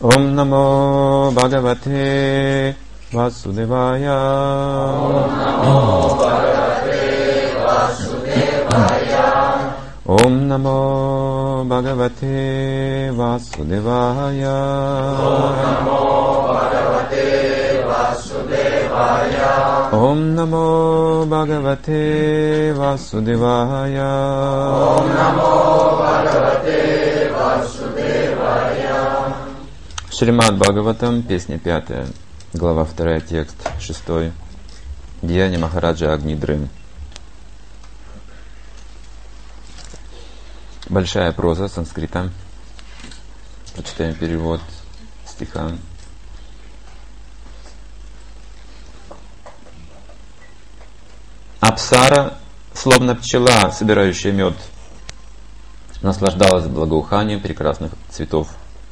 Ом намо Бхагавате Васудевая. Ом намо Бхагавате Васудевая. Ом намо Бхагавате Васудевая. Ом намо Бхагавате Васудевая. Шримад Бхагаватам, песня 5, глава 2, текст 6. Деяния Махараджа Агнидры. Большая проза санскрита. Прочитаем перевод стиха. Апсара, словно пчела, собирающая мед, наслаждалась благоуханием прекрасных цветов.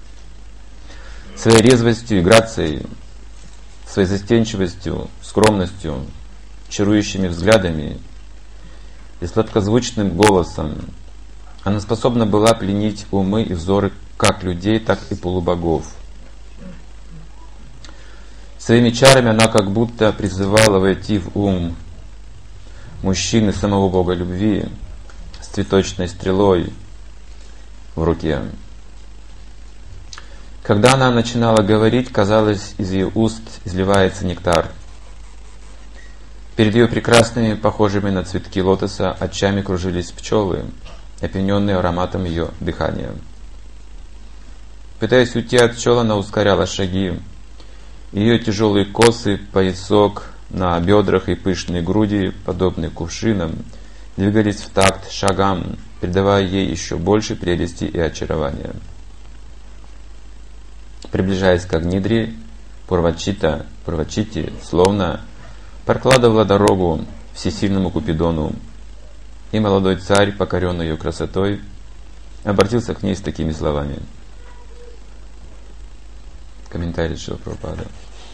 Своей резвостью и грацией, своей застенчивостью, скромностью, чарующими взглядами и сладкозвучным голосом она способна была пленить умы и взоры как людей, так и полубогов. Своими чарами она как будто призывала войти в ум мужчины самого Бога любви с цветочной стрелой в руке. Когда она начинала говорить, казалось, из ее уст изливается нектар. Перед ее прекрасными, похожими на цветки лотоса, очами кружились пчелы, опьяненные ароматом ее дыхания. Пытаясь уйти от пчел, она ускоряла шаги. Ее тяжелые косы, поясок на бедрах и пышные груди, подобные кувшинам, двигались в такт шагам, придавая ей еще больше прелести и очарования. Приближаясь к Агнидре, Пурвачити словно прокладывала дорогу всесильному Купидону, и молодой царь, покоренный ее красотой, обратился к ней с такими словами. Комментарий Шрила Прабхупады.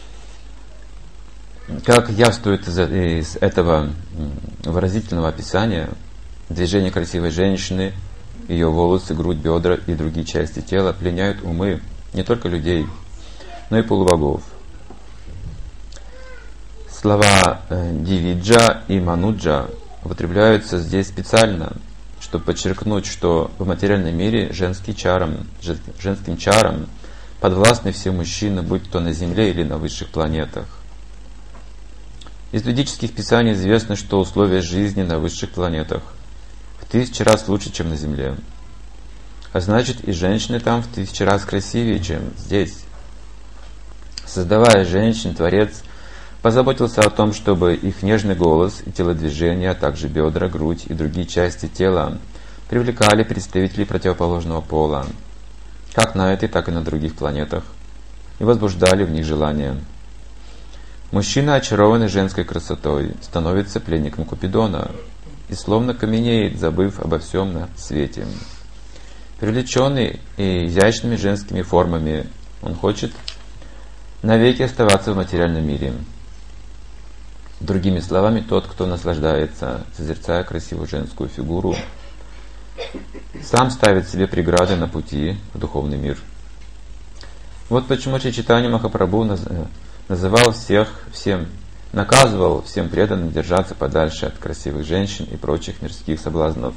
Как явствует из этого выразительного описания, движения красивой женщины, ее волосы, грудь, бедра и другие части тела пленяют умы не только людей, но и полубогов. Слова «дивиджа» и «мануджа» употребляются здесь специально, чтобы подчеркнуть, что в материальном мире женским чарам подвластны все мужчины, будь то на Земле или на высших планетах. Из ведических писаний известно, что условия жизни на высших планетах в 1000 раз лучше, чем на Земле. А значит, и женщины там в 1000 раз красивее, чем здесь. Создавая женщин, Творец позаботился о том, чтобы их нежный голос и телодвижения, а также бедра, грудь и другие части тела привлекали представителей противоположного пола, как на этой, так и на других планетах, и возбуждали в них желание. Мужчина, очарованный женской красотой, становится пленником Купидона и словно каменеет, забыв обо всем на свете. Привлеченный и изящными женскими формами, он хочет навеки оставаться в материальном мире. Другими словами, тот, кто наслаждается, созерцая красивую женскую фигуру, сам ставит себе преграды на пути в духовный мир. Вот почему Чайтанья Махапрабху наказывал всем преданным держаться подальше от красивых женщин и прочих мирских соблазнов.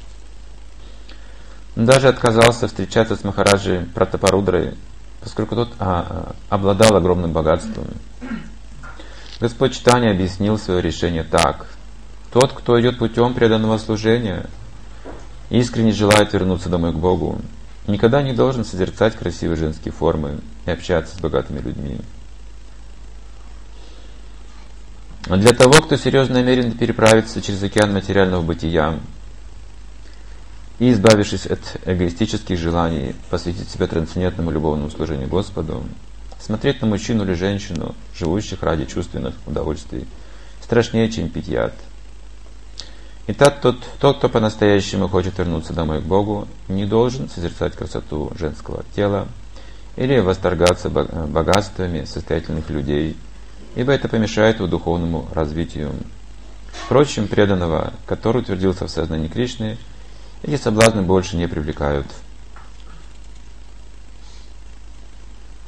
Он даже отказался встречаться с Махараджей Пратапарудрой, поскольку тот обладал огромным богатством. Господь Чайтанья объяснил свое решение так. Тот, кто идет путем преданного служения, искренне желает вернуться домой к Богу, никогда не должен созерцать красивые женские формы и общаться с богатыми людьми. Но для того, кто серьезно намерен переправиться через океан материального бытия и, избавившись от эгоистических желаний, посвятить себя трансцендентному любовному служению Господу, смотреть на мужчину или женщину, живущих ради чувственных удовольствий, страшнее, чем пить яд. Итак, тот, кто по-настоящему хочет вернуться домой к Богу, не должен созерцать красоту женского тела или восторгаться богатствами состоятельных людей, ибо это помешает его духовному развитию. Впрочем, преданного, который утвердился в сознании Кришны, эти соблазны больше не привлекают.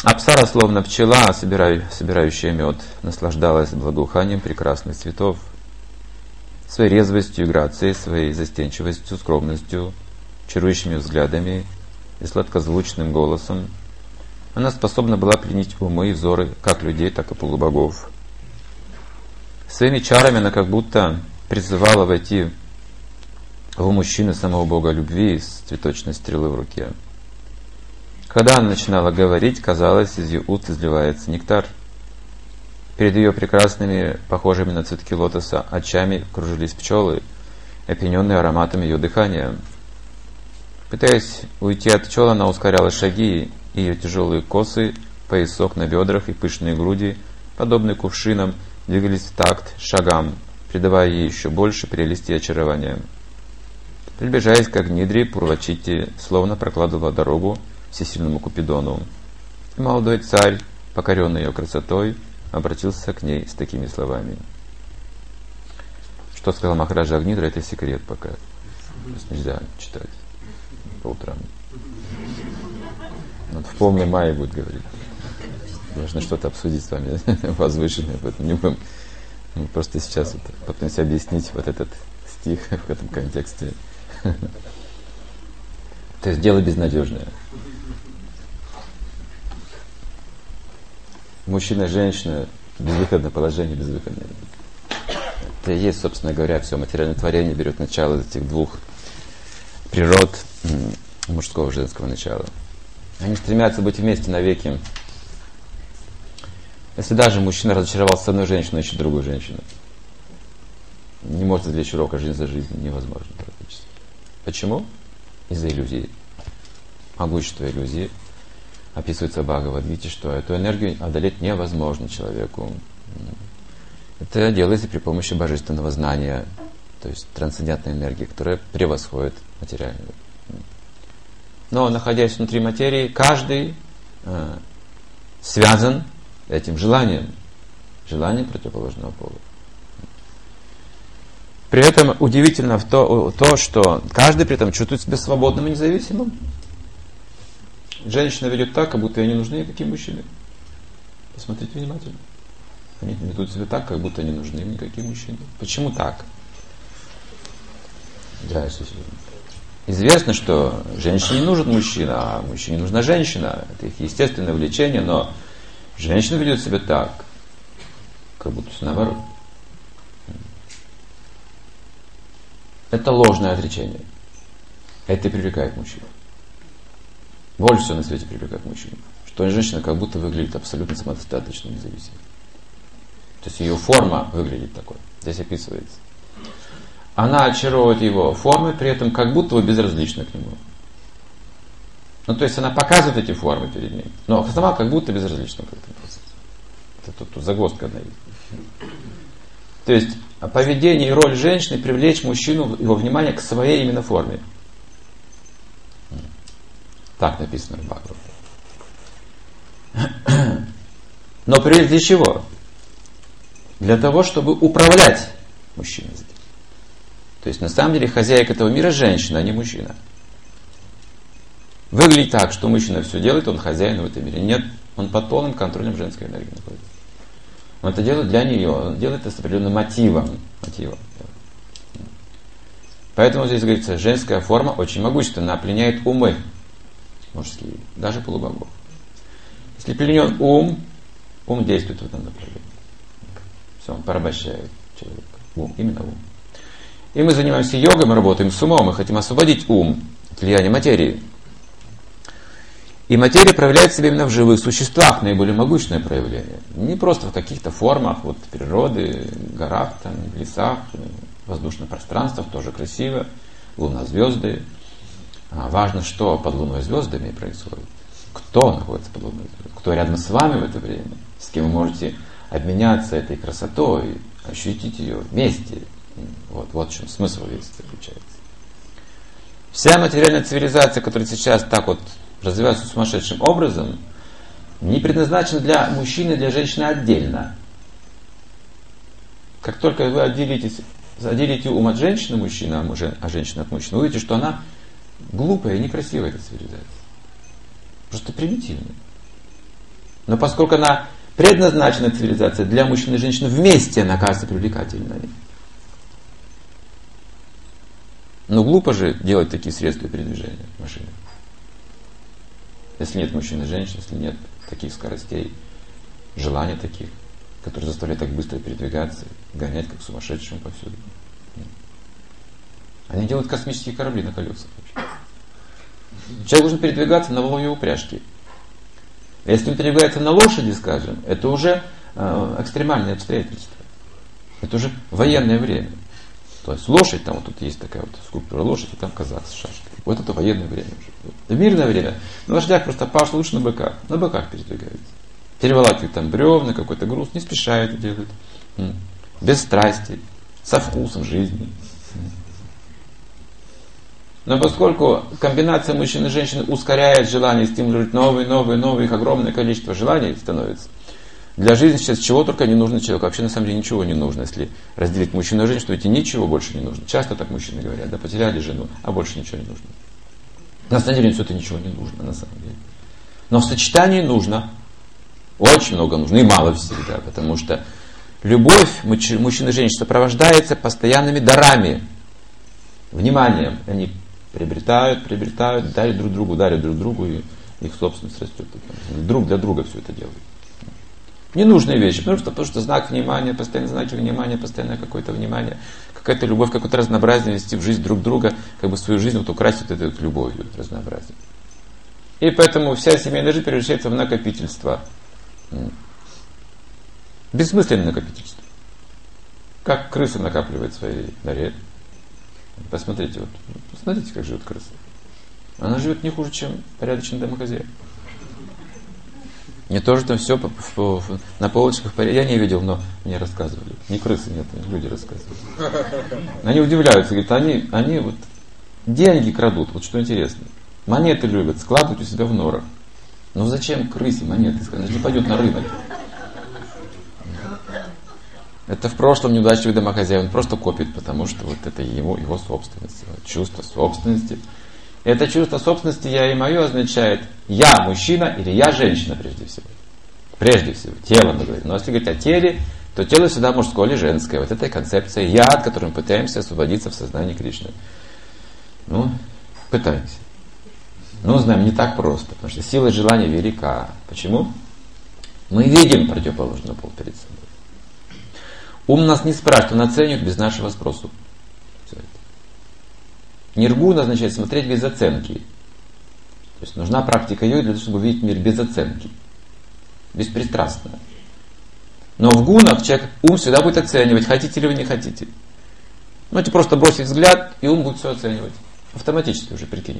Апсара, словно пчела, собирающая мед, наслаждалась благоуханием прекрасных цветов. Своей резвостью и грацией, своей застенчивостью, скромностью, чарующими взглядами и сладкозвучным голосом она способна была пленить умы и взоры как людей, так и полубогов. Своими чарами она как будто призывала войти в мужчины самого бога любви с цветочной стрелой в руке. Когда она начинала говорить, казалось, из ее уст изливается нектар. Перед ее прекрасными, похожими на цветки лотоса, очами кружились пчелы, опьяненные ароматом ее дыхания. Пытаясь уйти от пчел, она ускоряла шаги, и ее тяжелые косы, поясок на бедрах и пышные груди, подобные кувшинам, двигались в такт шагам, придавая ей еще больше прелести и очарования. Приближаясь к Агнидре, Пурвачити словно прокладывала дорогу всесильному Купидону. И молодой царь, покоренный ее красотой, обратился к ней с такими словами. Что сказал Махараджа Агнидра, это секрет пока. То есть нельзя читать по утрам. Вот в полной мае будет говорить. Должны что-то обсудить с вами возвышенное, поэтому не будем. Мы просто сейчас вот попытаемся объяснить вот этот стих в этом контексте. То есть дело безнадежное. Мужчина и женщина, безвыходное положение, безвыходное. Это и есть, собственно говоря, все материальное творение берет начало из этих двух природ мужского и женского начала. Они стремятся быть вместе навеки. Если даже мужчина разочаровался с одной женщиной, ищет другую женщину. Не может извлечь урока жизнь за жизнь, невозможно практически. Почему? Из-за иллюзии. Могущество иллюзии. Описывается в Бхагавад-гите, что эту энергию одолеть невозможно человеку. Это делается при помощи божественного знания, то есть трансцендентной энергии, которая превосходит материальную. Но, находясь внутри материи, каждый связан этим желанием противоположного пола. При этом удивительно то, что каждый при этом чувствует себя свободным и независимым. Женщина ведет так, как будто ей не нужны никакие мужчины. Посмотрите внимательно. Они ведут себя так, как будто не нужны им никакие мужчины. Почему так? Известно, что женщине не нужен мужчина, а мужчине нужна женщина. Это их естественное влечение, но женщина ведет себя так, как будто все наоборот. Это ложное отречение. Это и привлекает мужчин. Больше всего на свете привлекает мужчин. Что женщина как будто выглядит абсолютно самодостаточно, независимо. То есть ее форма выглядит такой. Здесь описывается. Она очаровывает его формой, при этом как будто бы безразлична к нему. Ну, то есть она показывает эти формы перед ним, но сама как будто безразлична к этому процессу. Это тут загвоздка одна есть. То есть поведение и роль женщины привлечь мужчину, его внимание к своей именно форме. Так написано в Бхагавате. Но прежде для чего? Для того, чтобы управлять мужчиной. То есть на самом деле хозяйка этого мира женщина, а не мужчина. Выглядит так, что мужчина все делает, он хозяин в этом мире. Нет, он под полным контролем женской энергии находится. Он это делает для нее, он делает это с определенным мотивом. Поэтому здесь говорится, женская форма очень могущественна, она пленяет умы мужские, даже полубогов. Если пленен ум действует в этом направлении. Все, он порабощает человека. Ум, именно ум. И мы занимаемся йогой, мы работаем с умом, мы хотим освободить ум от влияния материи. И материя проявляет себя именно в живых существах, наиболее могущественное проявление. Не просто в каких-то формах вот, природы, горах, там, лесах, воздушных пространствах, тоже красиво, луна, звезды. Важно, что под луной и звездами происходит. Кто находится под луной и звездами, кто рядом с вами в это время, с кем вы можете обменяться этой красотой, ощутить ее вместе. Вот в чем смысл весь заключается. Вся материальная цивилизация, которая сейчас так вот развивается сумасшедшим образом, не предназначена для мужчины и для женщины отдельно. Как только вы отделите ум от женщины, мужчина, а женщина от мужчины, вы увидите, что она глупая и некрасивая, эта цивилизация. Просто примитивная. Но поскольку она предназначена цивилизация для мужчин и женщин вместе, она кажется привлекательной. Но глупо же делать такие средства передвижения в машине. Если нет мужчин и женщин, если нет таких скоростей, желаний таких, которые заставляют так быстро передвигаться, гонять как сумасшедшим повсюду. Они делают космические корабли на колесах. Человек должен передвигаться на воловьей упряжке. Если он передвигается на лошади, скажем, это уже экстремальные обстоятельства. Это уже военное время. То есть лошадь, там вот тут есть такая вот скульптура лошади, и там казак с шашкой. Вот это военное время уже. В мирное время на лошадях просто паш лучше на быках. На быках передвигаются. Переволакивают там бревна, какой-то груз, не спеша это делают. Без страсти, со вкусом жизни. Но поскольку комбинация мужчин и женщин ускоряет желание, стимулирует новые, их огромное количество желаний становится. Для жизни сейчас чего только не нужно человеку. Вообще на самом деле ничего не нужно. Если разделить мужчину и женщину, то ведь ничего больше не нужно. Часто так мужчины говорят, да, потеряли жену, а больше ничего не нужно. На самом деле все это ничего не нужно, на самом деле. Но в сочетании нужно. Очень много нужно, и мало всегда, потому что любовь мужчин и женщин сопровождается постоянными дарами, вниманием. Они приобретают, дарят друг другу, и их собственность растет. Друг для друга все это делают. Ненужные вещи, потому что знак внимания, постоянные знаки внимания, постоянное какое-то внимание, какая-то любовь, какое-то разнообразие вести в жизнь друг друга, как бы свою жизнь вот украсить вот этой вот любовью, разнообразием. И поэтому вся семейная жизнь превращается в накопительство. Бессмысленное накопительство. Как крыса накапливает свои норе. Посмотрите, как живет крыса. Она живет не хуже, чем порядочный домохозяин. Не то, что там все на полочках, я не видел, но мне рассказывали. Не крысы, нет, люди рассказывали. Они удивляются, говорят, они вот деньги крадут, вот что интересно. Монеты любят, складывают у себя в норах. Но зачем крысе монеты? Она же не пойдет на рынок. Это в прошлом неудачливый домохозяин, он просто копит, потому что вот это его собственность, чувство собственности. Это чувство собственности «я» и «моё» означает «я мужчина» или «я женщина» прежде всего. Прежде всего, тело мы говорим. Но если говорить о теле, то тело всегда мужское или женское. Вот это концепция «я», от которой мы пытаемся освободиться в сознании Кришны. Пытаемся. Знаем, не так просто, потому что сила желания велика. Почему? Мы видим противоположный пол перед собой. Ум нас не спрашивает, он оценивает без нашего спросу. Ниргуна означает смотреть без оценки. То есть нужна практика йоги для того, чтобы увидеть мир без оценки. Беспристрастно. Но в гунах ум всегда будет оценивать, хотите ли вы, не хотите. Это просто бросить взгляд, и ум будет все оценивать. Автоматически уже прикинет.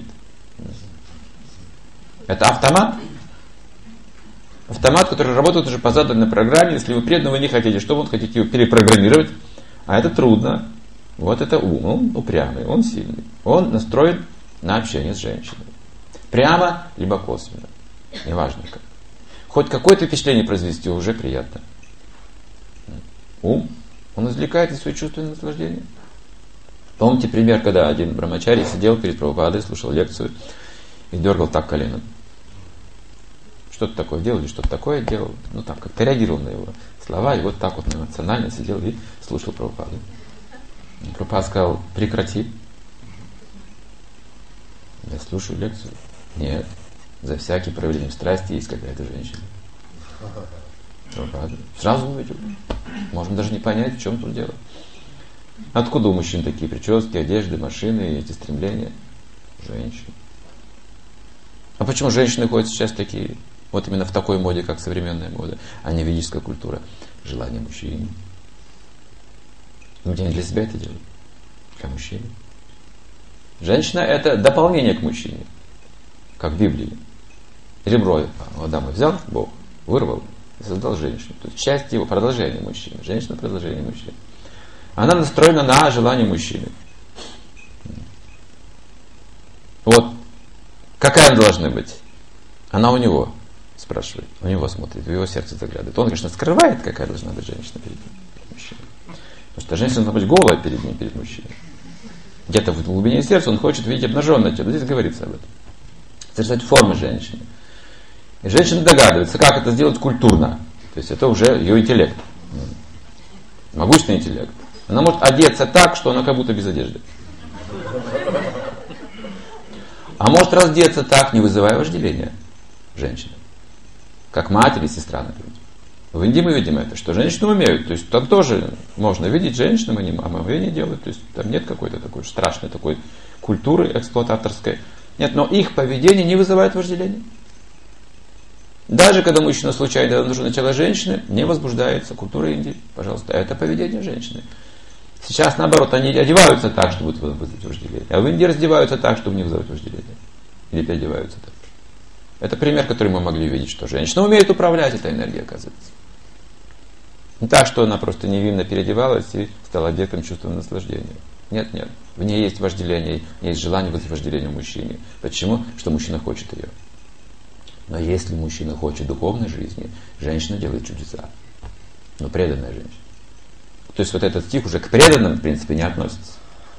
Это автомат. Автомат, который работает уже по заданной программе. Если вы преданно вы не хотите, что вы хотите его перепрограммировать. А это трудно. Вот это ум. Он упрямый, он сильный. Он настроен на общение с женщиной. Прямо, либо косвенно. Неважно как. Хоть какое-то впечатление произвести уже приятно. Ум, он извлекает из своего чувственного наслаждения. Помните пример, когда один брамачари сидел перед Прабхупадой, слушал лекцию и дергал так коленом. Что-то такое делал или что-то такое делал. Как-то реагировал на его слова, и вот так вот эмоционально сидел и слушал Прабхупаду. Прабхупада сказал: прекрати. Я слушаю лекцию. Нет. За всяким проявлением страсти есть какая-то женщина. Прабхупада сразу увидел. Можно даже не понять, в чем тут дело. Откуда у мужчин такие прически, одежды, машины и эти стремления? Женщин. А почему женщины ходят сейчас такие? Вот именно в такой моде, как современная мода, а не ведическая культура. Желание мужчин. Где они для себя это делают? Для мужчины. Женщина — это дополнение к мужчине. Как в Библии. Ребро Адама взял Бог, вырвал и создал женщину. То есть часть его продолжения мужчины. Женщина — продолжение мужчины. Она настроена на желание мужчины. Вот. Какая она должна быть? Она у него спрашивает, у него смотрит, в его сердце заглядывает. Он, конечно, скрывает, какая должна быть женщина перед мужчиной. Потому что женщина должна быть голая перед ним, перед мужчиной. Где-то в глубине сердца он хочет видеть обнаженное тело. Здесь говорится об этом. Содержать формы женщины. И женщина догадывается, как это сделать культурно. То есть это уже ее интеллект. Могущественный интеллект. Она может одеться так, что она как будто без одежды. А может раздеться так, не вызывая вожделения женщины. Как мать или сестра, например. В Индии мы видим это, что женщины умеют. То есть там тоже можно видеть женщин, а мы не делают. То есть там нет какой-то такой страшной такой культуры эксплуататорской. Нет, но их поведение не вызывает вожделения. Даже когда мужчина случайно нарушает тело женщины, не возбуждается культура Индии. Пожалуйста, это поведение женщины. Сейчас, наоборот, они одеваются так, чтобы вызвать вожделение. А в Индии раздеваются так, чтобы не вызывать вожделение. Или переодеваются так. Это пример, который мы могли видеть, что женщина умеет управлять этой энергией, оказывается. Не так, что она просто невинно переодевалась и стала объектом чувства наслаждения. Нет, нет. В ней есть вожделение, есть желание вызвать вожделение в мужчине. Почему? Что мужчина хочет ее. Но если мужчина хочет духовной жизни, женщина делает чудеса. Но преданная женщина. То есть вот этот стих уже к преданным, в принципе, не относится.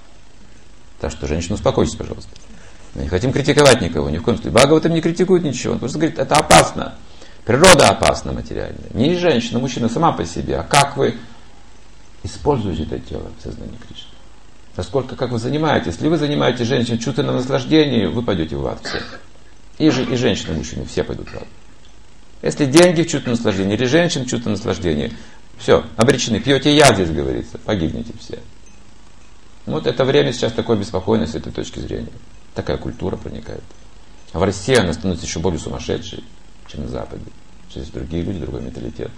Так что, женщина, успокойтесь, пожалуйста. Мы не хотим критиковать никого, ни в коем случае. Бхагаватам не критикует ничего. Он просто говорит, это опасно. Природа опасна материальная. Не женщина, мужчина сама по себе. А как вы используете это тело в сознании Кришны? Насколько, как вы занимаетесь? Если вы занимаете женщин чувственным наслаждением, вы пойдете в ад все. И женщины, и мужчины, все пойдут в ад. Если деньги в чувственном наслаждении, или женщин в чувственном наслаждении, все, обречены. Пьете яд, здесь говорится, погибнете все. Вот это время сейчас такое беспокойное с этой точки зрения. Такая культура проникает. А в России она становится еще более сумасшедшей, чем на Западе. Здесь другие люди, другой менталитет.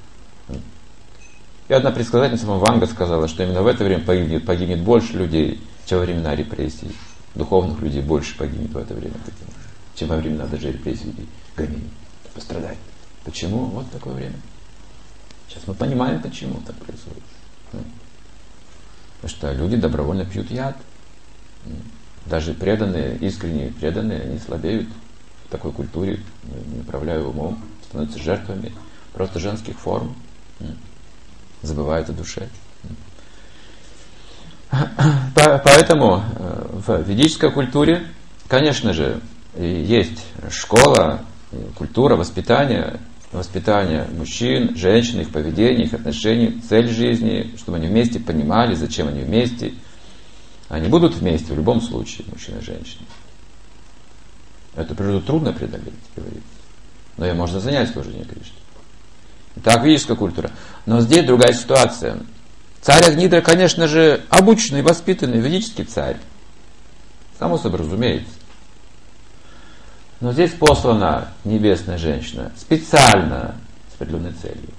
И одна предсказательница Ванга сказала, что именно в это время погибнет больше людей, чем во времена репрессий. Духовных людей больше погибнет в это время, чем во времена даже репрессий и гонений. Пострадать. Почему? Вот такое время. Сейчас мы понимаем, почему так происходит. Потому что люди добровольно пьют яд. Даже преданные, искренние преданные, они слабеют в такой культуре, не управляя умом, становятся жертвами просто женских форм, забывают о душе. Поэтому в ведической культуре, конечно же, есть школа, культура воспитания мужчин, женщин, их поведения, их отношений, цель жизни, чтобы они вместе понимали, зачем они вместе. Они будут вместе в любом случае, мужчина и женщина. Эту природу трудно преодолеть, говорится. Но ее можно занять служение Кришне. Так, ведическая культура. Но здесь другая ситуация. Царь Агнидра, конечно же, обученный, воспитанный ведический царь. Само собой разумеется. Но здесь послана небесная женщина специально с определенной целью.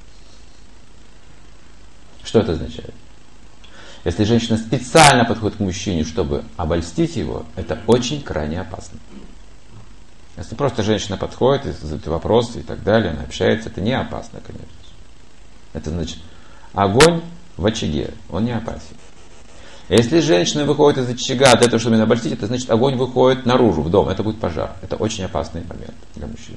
Что это означает? Если женщина специально подходит к мужчине, чтобы обольстить его, это очень крайне опасно. Если просто женщина подходит и задает вопросы и так далее, она общается, это не опасно, конечно. Это значит, огонь в очаге, он не опасен. Если женщина выходит из очага для того, чтобы меня обольстить, это значит, огонь выходит наружу, в дом, это будет пожар. Это очень опасный момент для мужчин.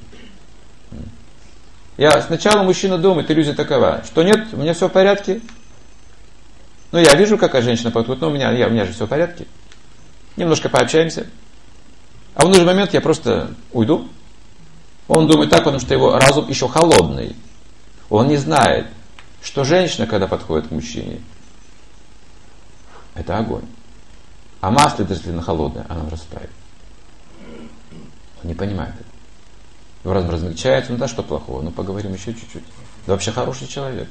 Сначала мужчина думает, иллюзия такова, что нет, у меня все в порядке. Ну, я вижу, какая женщина подходит, но у меня же все в порядке. Немножко пообщаемся. А в нужный момент я просто уйду. Он думает так, потому что его разум еще холодный. Он не знает, что женщина, когда подходит к мужчине, это огонь. А масло, если на холодное, оно растает. Он не понимает это. Размягчается, ну да, что плохого? Ну, поговорим еще чуть-чуть. Да вообще хороший человек.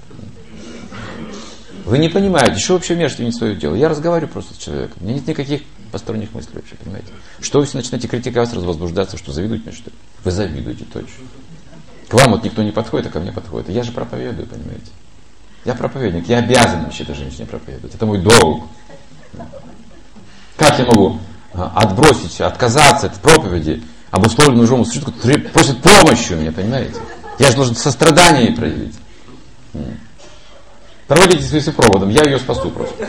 Вы не понимаете, что вообще вмешиваете в свое дело. Я разговариваю просто с человеком. У меня нет никаких посторонних мыслей вообще, понимаете. Что вы все начинаете критиковать, сразу возбуждаться, что завидуете мне, что ли? Вы завидуете, точно. К вам вот никто не подходит, а ко мне подходит. Я же проповедую, понимаете. Я проповедник, я обязан вообще-то женщине проповедовать. Это мой долг. Как я могу отбросить, отказаться от проповеди, обусловленную мужом, который просит помощи у меня, понимаете? Я же должен сострадание проявить. Проводите с проводом, я ее спасу просто.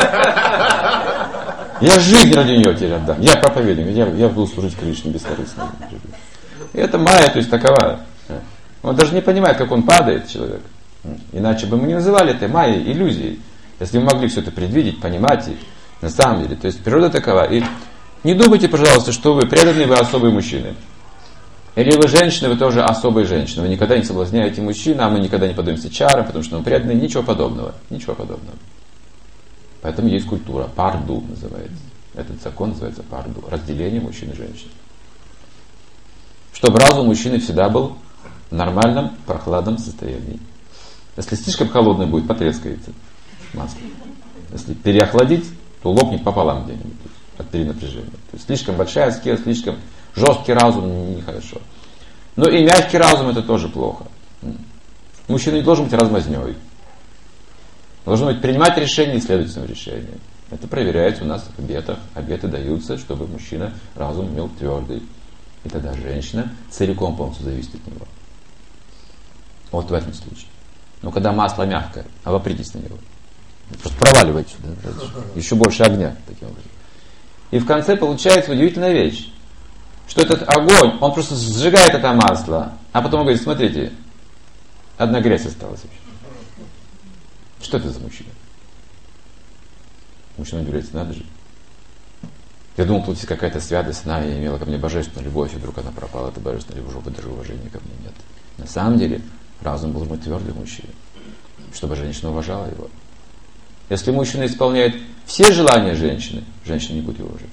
Я жизнь ради нее теперь отдам. Я проповедник, я буду служить Кришне бескорыстно. И это майя, то есть такова. Он даже не понимает, как он падает, человек. Иначе бы мы не называли это майей, иллюзией. Если мы могли все это предвидеть, понимать, и на самом деле. То есть природа такова. И не думайте, пожалуйста, что вы преданные, вы особые мужчины. Или вы женщины, вы тоже особые женщины. Вы никогда не соблазняете мужчин, а мы никогда не подаемся чарам, потому что мы преданные. Ничего подобного. Ничего подобного. Поэтому есть культура. Парду называется. Этот закон называется парду. Разделение мужчин и женщин. Чтобы разум мужчины всегда был в нормальном, прохладном состоянии. Если слишком холодный будет, потрескается масло. Если переохладить, то лопнет пополам где-нибудь от перенапряжения. То есть слишком большая аскеза, слишком жесткий разум нехорошо. Но и мягкий разум это тоже плохо. Мужчина не должен быть размазнёй. Должен быть принимать решения и следовать своим решениям. Это проверяется у нас в обетах. Обеты даются, чтобы мужчина разум имел твердый. И тогда женщина целиком полностью зависит от него. Вот в этом случае. Но когда масло мягкое, обопритесь на него. Просто проваливайте сюда. Еще больше огня. Таким образом. И в конце получается удивительная вещь. Что этот огонь, он просто сжигает это масло. А потом он говорит, смотрите, одна грязь осталась вообще. Что это за мужчина? Мужчина удивляется, надо же. Я думал, тут есть какая-то святость, она имела ко мне божественную любовь, и вдруг она пропала, эта божественная любовь, и даже уважения ко мне нет. На самом деле, разум должен быть твердый в мужчине, чтобы женщина уважала его. Если мужчина исполняет все желания женщины, женщина не будет его уважать.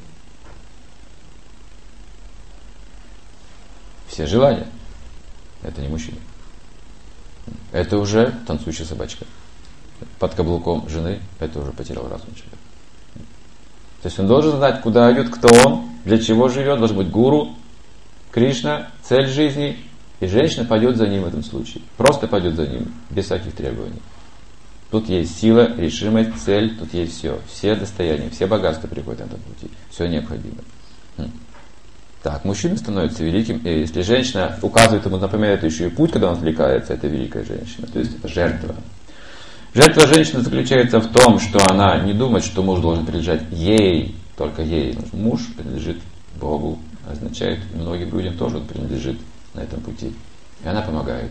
Все желания. Это не мужчина. Это уже танцующая собачка. Под каблуком жены, это уже потерял разум человек. То есть он должен знать, куда идет, кто он, для чего живет, должен быть гуру, Кришна, цель жизни, и женщина пойдет за ним в этом случае. Просто пойдет за ним, без всяких требований. Тут есть сила, решимость, цель, тут есть все. Все достояния, все богатства приходят на этом пути. Все необходимо. Так, мужчина становится великим, и если женщина указывает ему, напоминает еще и путь, когда он отвлекается, это великая женщина. То есть это жертва. Жертва женщины заключается в том, что она не думает, что муж должен принадлежать ей, только ей. Муж принадлежит Богу, означает, многим людям тоже он принадлежит на этом пути. И она помогает.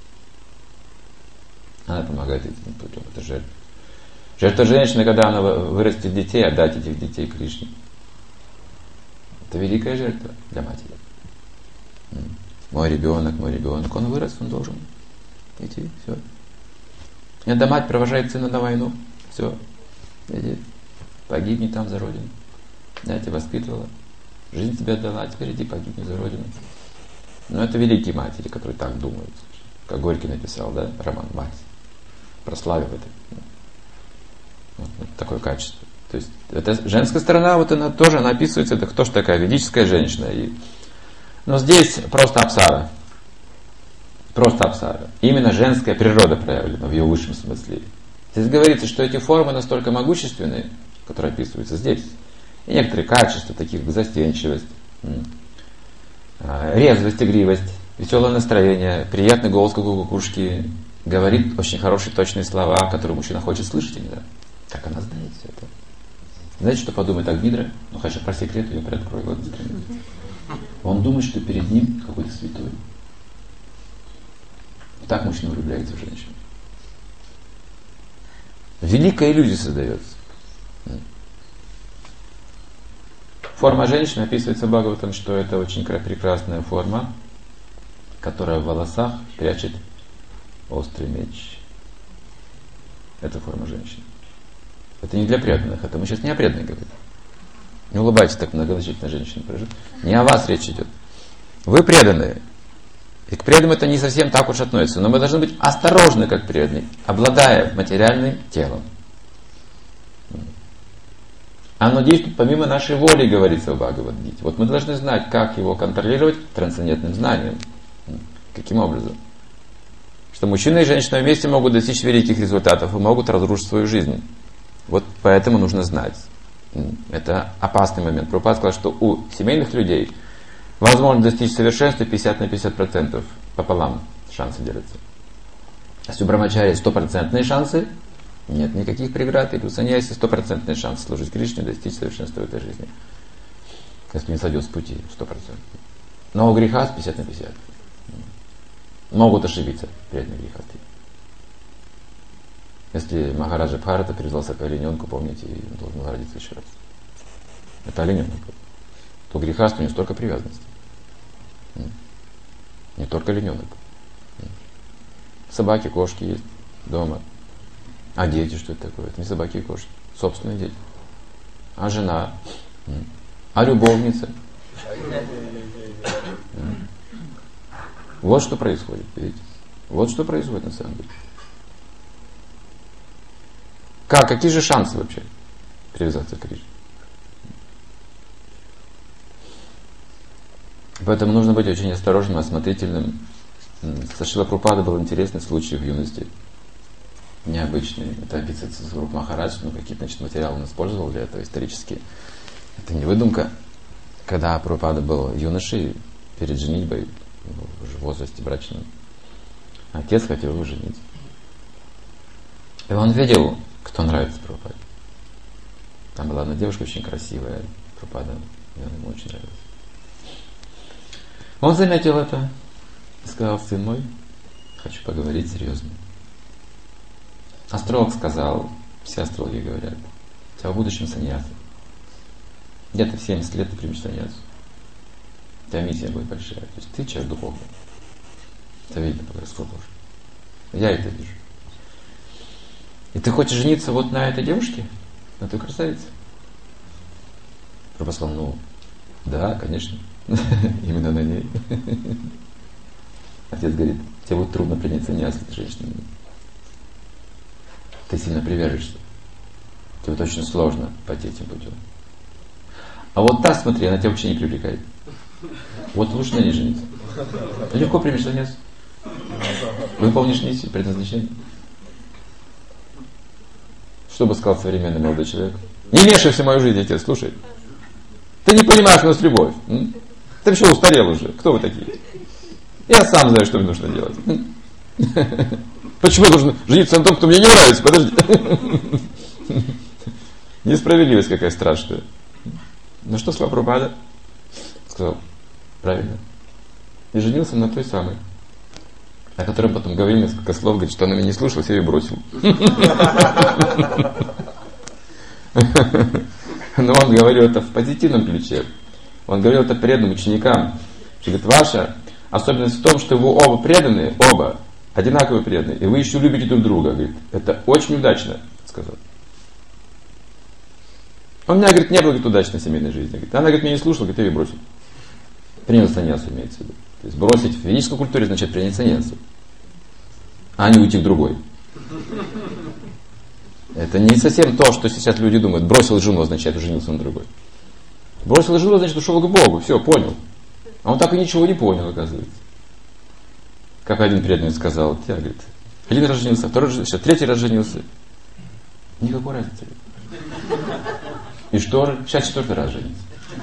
Она помогает этим путем. Это жертва. Жертва женщины, когда она вырастет детей, отдать этих детей Кришне. Это великая жертва для матери. Мой ребенок, он вырос, он должен идти, все. Иногда мать провожает сына на войну, все, иди, погибни там за родину. Я тебя воспитывала, жизнь тебе отдала, теперь иди погибни за родину. Но это великие матери, которые так думают. Как Горький написал, да, роман «Мать», прославив это. Вот такое качество. То есть это женская сторона, вот она тоже, она описывается, это кто же такая ведическая женщина. Но здесь просто апсара. Просто апсара. Именно женская природа проявлена в ее высшем смысле. Здесь говорится, что эти формы настолько могущественные, которые описываются здесь. И некоторые качества, таких как застенчивость, резвость, игривость, веселое настроение, приятный голос, как у кукушки, говорит очень хорошие, точные слова, которые мужчина хочет слышать иногда. Как она знает все это? Знаете, что подумает Агнидра? Ну, хотя про секрет ее приоткрою. Вот, он думает, что перед ним какой-то святой. Так мужчина влюбляется в женщину. Великая иллюзия создается. Форма женщины описывается Бхагаватам, что это очень прекрасная форма, которая в волосах прячет острый меч. Это форма женщины. Это не для преданных, это мы сейчас не о преданных говорим. Не улыбайтесь так многозначительно женщине. Не о вас речь идет. Вы преданные. И к преданным это не совсем так уж относится. Но мы должны быть осторожны, как преданные, обладая материальным телом. Оно действует помимо нашей воли, говорится в Бхагавад-гите. Вот мы должны знать, как его контролировать трансцендентным знанием. Каким образом? Что мужчина и женщина вместе могут достичь великих результатов и могут разрушить свою жизнь. Вот поэтому нужно знать. Это опасный момент. Прабхупада сказал, что у семейных людей возможно достичь совершенства 50 на 50%. Пополам шансы делятся. Если у брамачари 100% шансы, нет никаких преград. Или у саньяси 100% шансы служить Кришне, достичь совершенства в этой жизни. Если не сойдет с пути 100%. Но у греха 50 на 50. Могут ошибиться преданные грехасты. Если Махараджа Бхарата привязался к олененку, помните, и он должен был родиться еще раз. Это олененок. То грехасту у него столько привязанности. Не только олененок. Собаки, кошки есть дома. А дети, что это такое? Это не собаки и кошки. Собственные дети. А жена? А любовница? Вот что происходит, видите? Вот что происходит на самом деле. Какие же шансы вообще привязаться к Кришне? Поэтому нужно быть очень осторожным, осмотрительным. Со Шрила Прабхупадой был интересный случай в юности. Необычный. Это описывает Сварупа Махарадж, какие-то материалы он использовал для этого исторически. Это не выдумка. Когда Прабхупада был юношей, перед женитьбой, уже в возрасте брачном, отец хотел его женить. И он видел, кто нравится Прабхупаде. Там была одна девушка очень красивая, Прабхупада, ему очень нравилась. Он заметил это и сказал: сын мой, хочу поговорить серьезно. Астролог сказал, все астрологи говорят, у тебя в будущем саньяса. Где-то в 70 лет ты примешь саньясу. У тебя миссия будет большая. То есть ты человек духовный. Это видно по гороскопу уже. Я это вижу. И ты хочешь жениться вот на этой девушке? На той красавице? Прабхупада сказал: да, конечно. Именно на ней. Отец говорит: тебе будет трудно принять саньяс с этой женщиной. Ты сильно привяжешься. Тебе будет очень сложно пойти этим путем. А вот та, смотри, она тебя вообще не привлекает. Вот лучше на ней жениться. Легко примешь саньяс. Выполнишь миссию, предназначение. Что бы сказал современный молодой человек? Не вмешивайся в мою жизнь, отец, слушай. Ты не понимаешь, у нас любовь. Ты вообще устарел уже. Кто вы такие? Я сам знаю, что мне нужно делать. Почему я должен жениться на том, кто мне не нравится? Подожди. Несправедливость какая страшная. Ну что сказал Прабхупада? Сказал: правильно. И женился на той самой, о которой потом говорил несколько слов, говорит, что она меня не слушалась, я ее бросил. Но он говорил это в позитивном ключе. Он говорил это преданным ученикам. Что, говорит, ваша особенность в том, что вы оба преданные, оба одинаково преданные, и вы еще любите друг друга. Говорит, это очень удачно, сказал. Он у меня, говорит, не был, говорит, удачной семейной жизни. Говорит, она, говорит, меня не слушала, говорит, я ее бросил. Принял саньясу, имеется в виду. То есть бросить в ведической культуре значит принять саньясу, а не уйти к другой. Это не совсем то, что сейчас люди думают. Бросил жену, означает, женился на другой. Бросил жену, значит, ушел к Богу. Все, понял. А он так и ничего не понял, оказывается. Как один преданный сказал: я, говорит, один раз женился, второй раз женился, третий раз женился. Никакой разницы. И что же? Сейчас четвертый раз женится.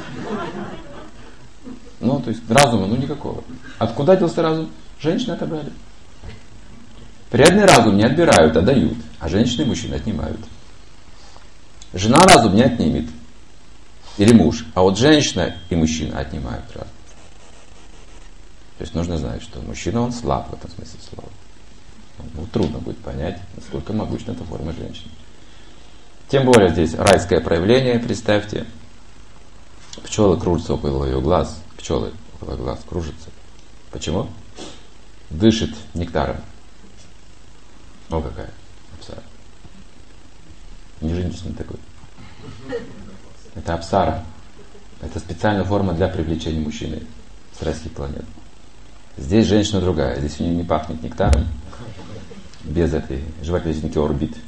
То есть разума, никакого. Откуда делся разум? Женщины отобрали. Преданный разум не отбирают, а дают. А женщины и мужчины отнимают. Жена разум не отнимет. Или муж. А вот женщина и мужчина отнимают разум. То есть нужно знать, что мужчина, он слаб в этом смысле слова. Трудно будет понять, насколько могучна эта форма женщины. Тем более здесь райское проявление, представьте. Пчелы кружатся около ее глаз. Пчелы около глаз кружатся. Почему? Дышит нектаром. О, какая апсара. Не женитесь на такой. Это апсара. Это специальная форма для привлечения мужчины с райских планет. Здесь женщина другая. Здесь у нее не пахнет нектаром. Без этой жевательной резинки орбит.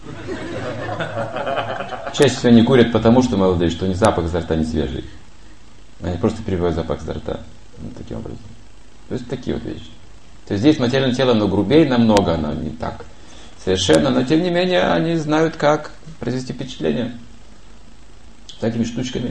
Чаще всего не курят потому, что молодые, что у них запах изо рта не свежий. Они просто перебивают запах изо рта. Таким образом. То есть такие вот вещи. То есть здесь материальное тело, оно грубее намного, оно не так совершенно, но тем не менее они знают, как произвести впечатление такими штучками.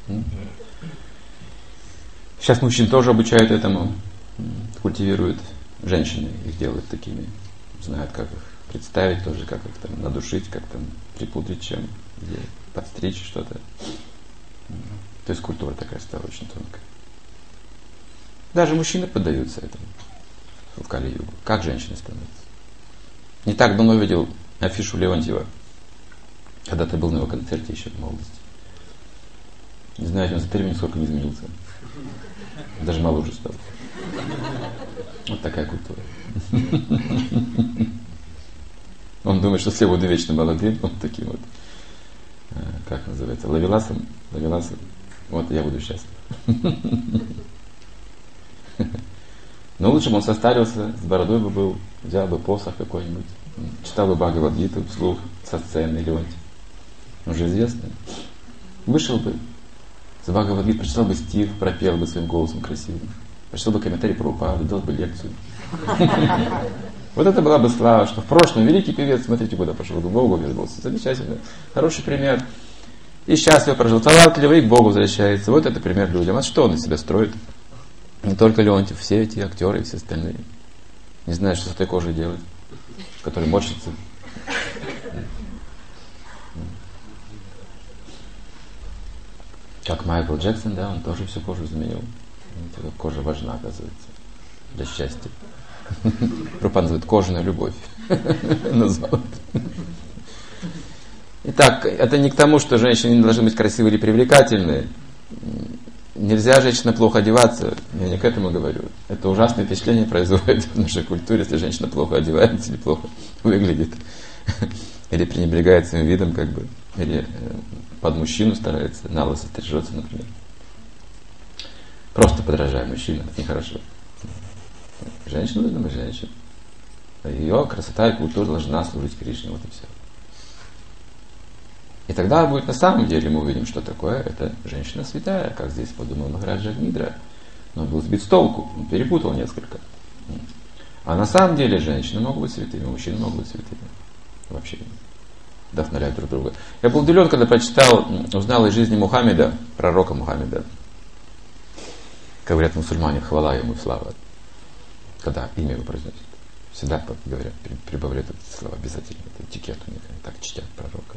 Сейчас мужчин тоже обучают этому, культивируют женщины, их делают такими, знают, как их представить тоже, как их там надушить, как там припудрить чем, где подстричь что-то. То есть культура такая стала очень тонкая. Даже мужчины поддаются этому в Кали-югу. Как женщины становятся? Не так давно видел афишу Леонтьева. Когда-то был на его концерте еще в молодости. Не знаю, он за 3 минуты сколько не изменился. Даже моложе стал. Вот такая культура. Он думает, что все будут вечно молодым, вот таким вот, как называется, ловеласом. Вот я буду счастлив. Но лучше бы он состарился, с бородой бы был, взял бы посох какой-нибудь, читал бы Бхагавад-гиту вслух со сцены Леонтий. Он же известный. Вышел бы с Бхагавад-гиты, прочитал бы стих, пропел бы своим голосом красивым, прочитал бы комментарий Прабхупады, дал бы лекцию. Вот это была бы слава, что в прошлом великий певец, смотрите, куда пошел, к Богу вернулся. Замечательно. Хороший пример. И счастливо прожил, талантливый, и к Богу возвращается. Вот это пример людям. А что он из себя строит? Не только Леонтьев, все эти актеры и все остальные. Не знаю, что с этой кожей делать, который морщится. Как Майкл Джексон, да, он тоже всю кожу заменил. Кожа важна, оказывается, для счастья. Прабхупада называет кожаную любовь. Назвал. Итак, это не к тому, что женщины не должны быть красивые или привлекательные. Нельзя женщина плохо одеваться. Я не к этому говорю. Это ужасное впечатление производит в нашей культуре, если женщина плохо одевается или плохо выглядит. Или пренебрегает своим видом, как бы. Или под мужчину старается, на лысо стрижется, например. Просто подражая мужчинам, это нехорошо. Женщина должна быть женщина. Ее красота и культура должна служить Кришне, вот и все. И тогда будет на самом деле, мы увидим, что такое это женщина святая, как здесь подумал Махараджа Агнидра. Но он был сбит с толку, он перепутал несколько. А на самом деле женщины могут быть святыми, мужчины могут быть святыми. Вообще вдохновляют друг друга. Я был удивлен, когда прочитал, узнал из жизни Мухаммеда, пророка Мухаммеда. Говорят мусульмане, хвала ему, слава. Когда имя его произносят. Всегда говорят, прибавляют эти слова обязательно. Это этикет у них, они так чтят пророка.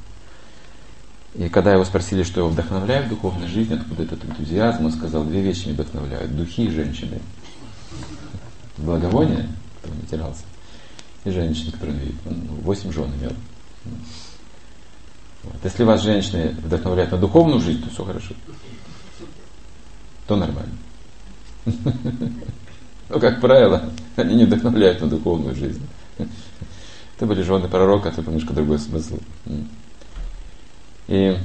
И когда его спросили, что его вдохновляет в духовной жизни, откуда этот энтузиазм, он сказал, две вещи меня вдохновляют. Духи и женщины. Благовоние, кто не терялся, и женщины, которые он видит. Он 8 жен имел. Вот. Если вас женщины вдохновляют на духовную жизнь, то все хорошо. То нормально. Но, как правило, они не вдохновляют на духовную жизнь. Это были жены пророка, это немножко другой смысл. И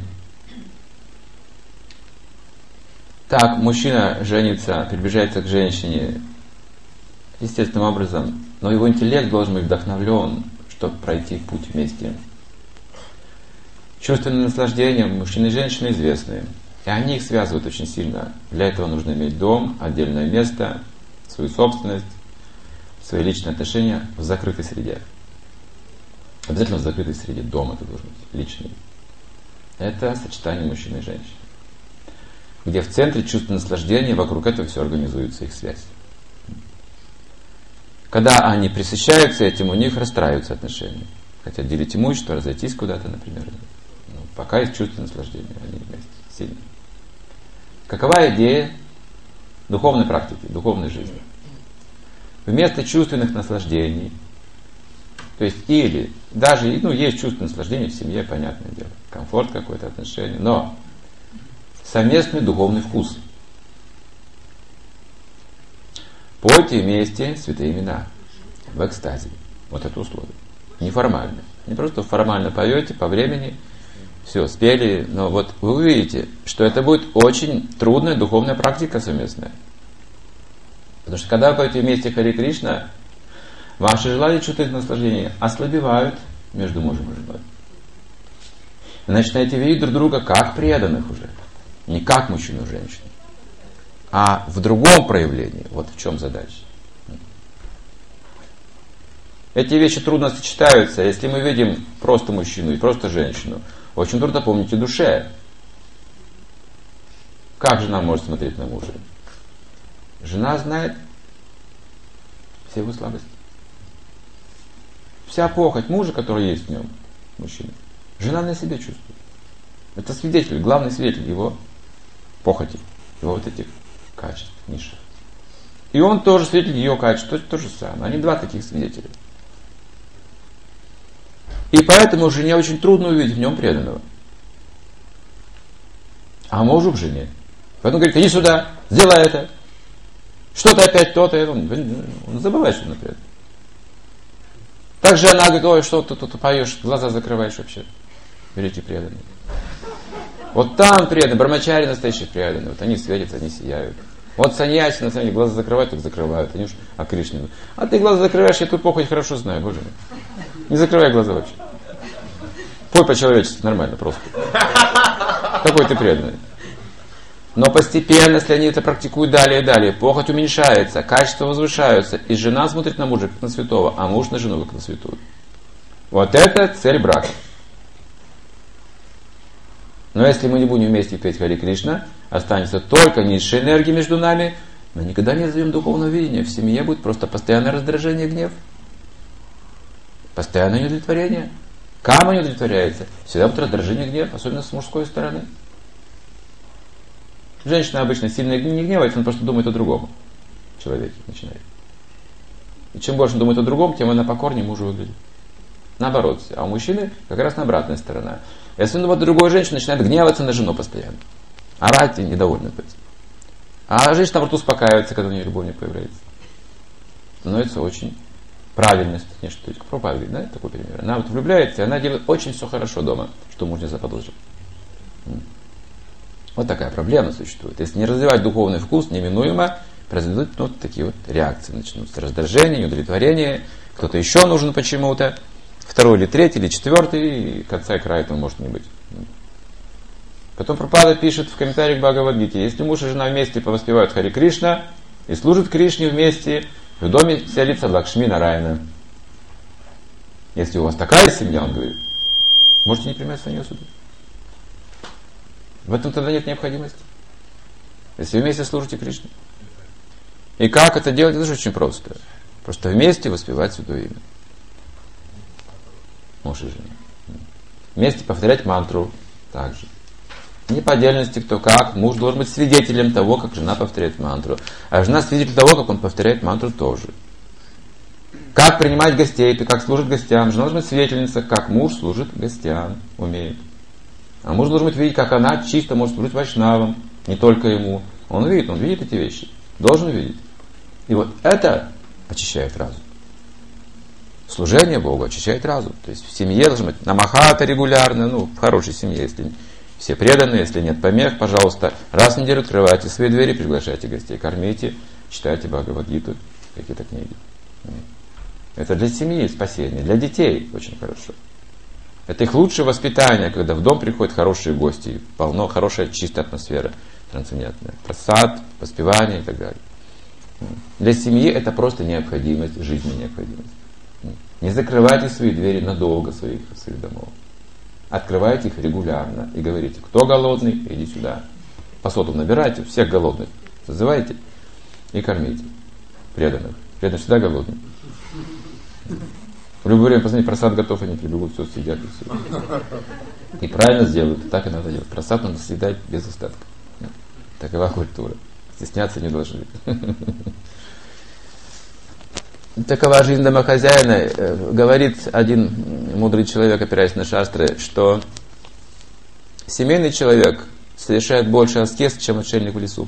так мужчина женится, приближается к женщине естественным образом, но его интеллект должен быть вдохновлен, чтобы пройти путь вместе. Чувственные наслаждения мужчины и женщины известны, и они их связывают очень сильно. Для этого нужно иметь дом, отдельное место, свою собственность, свои личные отношения в закрытой среде. Обязательно в закрытой среде. Дом это должен быть личный. Это сочетание мужчины и женщины. Где в центре чувство наслаждения, вокруг этого все организуется, их связь. Когда они пресыщаются этим, у них расстраиваются отношения. Хотят делить имущество, разойтись куда-то, например. Но пока есть чувство наслаждения, они вместе, сильно. Какова идея духовной практики, духовной жизни? Вместо чувственных наслаждений, то есть или, даже есть чувство наслаждения в семье, понятное дело, комфорт какой-то, отношение, но совместный духовный вкус. Пойте вместе святые имена в экстазе. Вот это условие. Неформально. Не просто формально поете по времени, все, спели, но вот вы увидите, что это будет очень трудная духовная практика совместная. Потому что когда вы поете вместе Харе Кришна, ваши желания чувственных наслаждений ослабевают между мужем и женой. Вы начинаете видеть друг друга как преданных уже. Не как мужчину и женщину, а в другом проявлении. Вот в чем задача. Эти вещи трудно сочетаются. Если мы видим просто мужчину и просто женщину, очень трудно помнить и душе. Как жена может смотреть на мужа? Жена знает все его слабости. Вся похоть мужа, которая есть в нем, мужчина, жена на себе чувствует. Это свидетель, главный свидетель его похоти, его вот этих качеств низших. И он тоже свидетель ее качеств, то же самое. Они два таких свидетеля. И поэтому жене очень трудно увидеть в нем преданного. А мужу в жене. Поэтому говорит, иди сюда, сделай это. Что-то опять то-то, он забывает, что например. Также она говорит, ой, что ты тут поешь, глаза закрываешь вообще. Великий преданный. Вот там преданные, брамачари настоящие преданные, вот они светятся, они сияют. Вот саньяси, на самом деле, глаза закрывают, так закрывают. Они уж о Кришне. А ты глаза закрываешь, я тут похоть хорошо знаю, боже мой. Не закрывай глаза вообще. Пой по-человечески, нормально, просто. Какой ты преданный. Но постепенно, если они это практикуют далее и далее, похоть уменьшается, качества возвышаются, и жена смотрит на мужа как на святого, а муж на жену как на святую. Вот это цель брака. Но если мы не будем вместе петь Хари Кришна, останется только низшая энергия между нами, мы никогда не развьем духовного видения. В семье будет просто постоянное раздражение и гнев. Постоянное неудовлетворение. Кама не удовлетворяется. Всегда будет раздражение и гнев, особенно с мужской стороны. Женщина обычно сильно не гневается, она просто думает о другом человеке начинает. И чем больше он думает о другом, тем она покорнее мужу выглядит. Наоборот. А у мужчины как раз на обратная сторона. Если он думает о другой женщине, начинает гневаться на жену постоянно. Орать и недовольно быть. А женщина, наоборот, успокаивается, когда у нее любовь не появляется. Становится очень правильной. То есть, Прабхупада, да, такой пример. Она вот влюбляется, и она делает очень все хорошо дома, что муж не заподозрил. Вот такая проблема существует. Если не развивать духовный вкус, неминуемо произойдут вот такие вот реакции. Начнутся раздражение, неудовлетворение, кто-то еще нужен почему-то, второй или третий, или четвертый, и конца и края этого может не быть. Потом Прабхупада пишет в комментариях к Бхагавад-гите, если муж и жена вместе повоспевают Хари Кришна и служат Кришне вместе, в доме селится Лакшми Нараяна. Если у вас такая семья, он говорит, можете не принимать Саньясу суду. В этом тогда нет необходимости. Если вы вместе служите Кришне. И как это делать? Это же очень просто. Просто вместе воспевать Святое Имя. Муж и жена. Вместе повторять мантру также. Не по отдельности кто как. Муж должен быть свидетелем того, как жена повторяет мантру. А жена свидетель того, как он повторяет мантру тоже. Как принимать гостей, ты как служит гостям. Жена должна быть свидетельница, как муж служит гостям. Умеет. А муж должен быть видеть, как она чисто может служить вайшнавам, не только ему. Он видит эти вещи. Должен видеть. И вот это очищает разум. Служение Богу очищает разум. То есть в семье должно быть намахата регулярно, в хорошей семье, если все преданы, если нет помех, пожалуйста, раз в неделю открывайте свои двери, приглашайте гостей, кормите, читайте Бхагавад-гиту, какие-то книги. Это для семьи спасение, для детей очень хорошо. Это их лучшее воспитание, когда в дом приходят хорошие гости, полно, хорошая чистая атмосфера, трансцендентная. Прасад, воспевание и так далее. Для семьи это просто необходимость, жизненная необходимость. Не закрывайте свои двери надолго своих домов. Открывайте их регулярно и говорите, кто голодный, иди сюда. По соту набирайте, всех голодных созывайте и кормите преданных. Преданные всегда голодные. В любое время посмотрите, просад готов, они прибегут, все съедят и все. И правильно сделают, так и надо делать. Просад надо съедать без остатка. Такова культура. Стесняться не должны. Такова жизнь домохозяина. Говорит один мудрый человек, опираясь на шастры, что семейный человек совершает больше аскез, чем отшельник в лесу.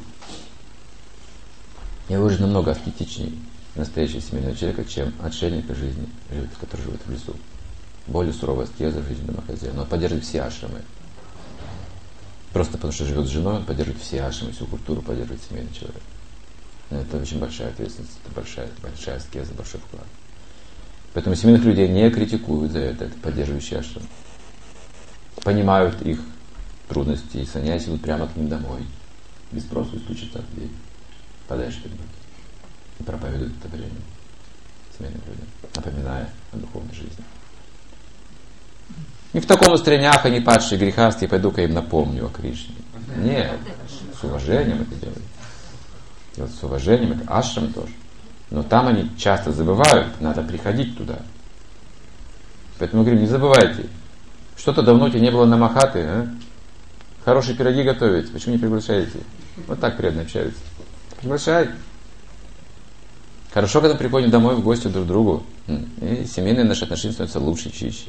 Его жизнь намного аскетичнее настоящего семейного человека, чем отшельник в жизни, который живет в лесу. Более суровая аскеза в жизни домохозяина. Он поддерживает все ашрамы. Просто потому что живет с женой, он поддерживает все ашрамы, всю культуру поддерживает семейный человек. Но это очень большая ответственность, это большая аскеза, большой вклад. Поэтому семейных людей не критикуют за это поддерживающие ашрамы. Понимают их трудности, и саньяси идут прямо к ним домой. Без спросу и стучатся в дверь. Подальше перед ним. И проповедуют это время семейным людям, напоминая о духовной жизни. Не в таком настроении, ах, они падшие грехастые, пойду-ка им напомню о Кришне. Нет, с уважением это делают. Делать с уважением, это ашрам тоже. Но там они часто забывают, надо приходить туда. Поэтому мы говорим, не забывайте. Что-то давно у тебя не было на махаты, а? Хорошие пироги готовить, почему не приглашаете? Вот так преданно общаются. Приглашай. Хорошо, когда приходим домой в гости друг к другу. И семейные наши отношения становятся лучше, чище.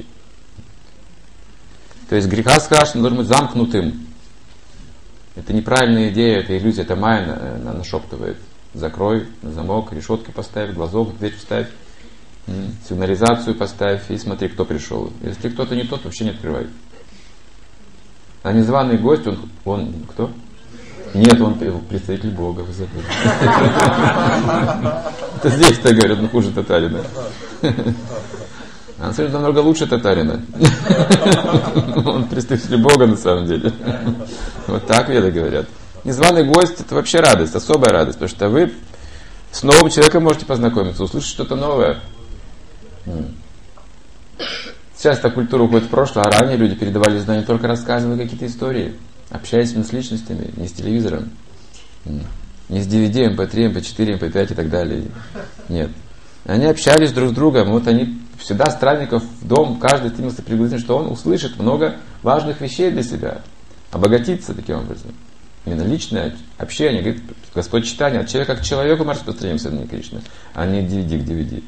То есть греха страшно должен быть замкнутым. Это неправильная идея, это иллюзия, это майя нашептывает. закрой на замок, решетки поставь, глазок в дверь вставь, сигнализацию поставь и смотри, кто пришел. Если кто-то не тот, вообще не открывай. А незваный гость, он кто? Нет, он представитель Бога, вы забыли. Это здесь-то говорят, ну хуже татарина. А на самом деле намного лучше татарина. Он представитель Бога на самом деле. Вот так веды говорят. Незваный гость — это вообще радость, особая радость, потому что вы с новым человеком можете познакомиться, услышать что-то новое. Сейчас эта культура уходит в прошлое, а ранее люди передавали знания, только рассказывая какие-то истории, общаясь с личностями, не с телевизором, не с DVD, MP3, MP4, MP5 и так далее. Нет. Они общались друг с другом, вот они всегда странников в дом, каждый стремился пригласить, что он услышит много важных вещей для себя, обогатиться таким образом. Именно личное общение, говорит Господь читание, от человека к человеку мы распространяемся на Кришна, а не DVD к DVD.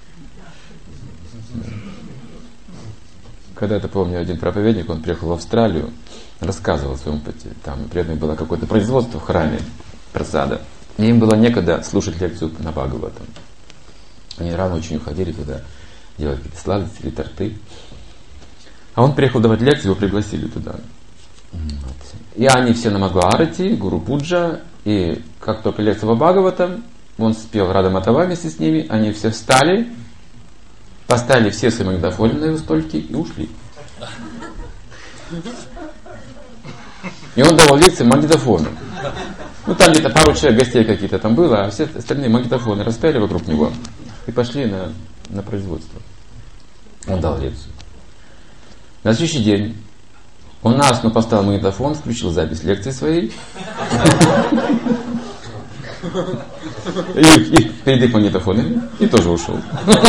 Когда-то, помню, один проповедник, он приехал в Австралию, рассказывал о своем пути. Там преданное было какое-то производство в храме прасада. И им было некогда слушать лекцию на Бхагаватам. Они рано очень уходили туда, делать какие-то сладости или торты. А он приехал давать лекцию, его пригласили туда. И они все на Мангаларати, Гуру Пуджа. И как только лекция по Бхагаватам, он спел Рада Матава вместе с ними, они все встали, поставили все свои магнитофоны на его столики и ушли. И он давал лекции магнитофоном. Ну там где-то пару человек, гостей какие-то там было, а все остальные магнитофоны распяли вокруг него и пошли на производство. Он дал лекцию. На следующий день он насно поставил магнитофон, включил запись лекции своей. И перед их магнитофонами и тоже ушел.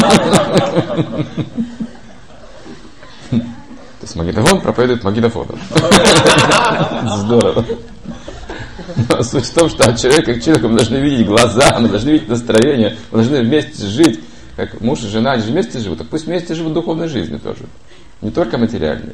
То есть магнитофон проповедует магнитофоном. Здорово. Но суть в том, что от человека к человеку мы должны видеть глаза, мы должны видеть настроение, мы должны вместе жить. Как муж и жена, они же вместе живут, так пусть вместе живут духовной жизнью тоже. Не только материальной.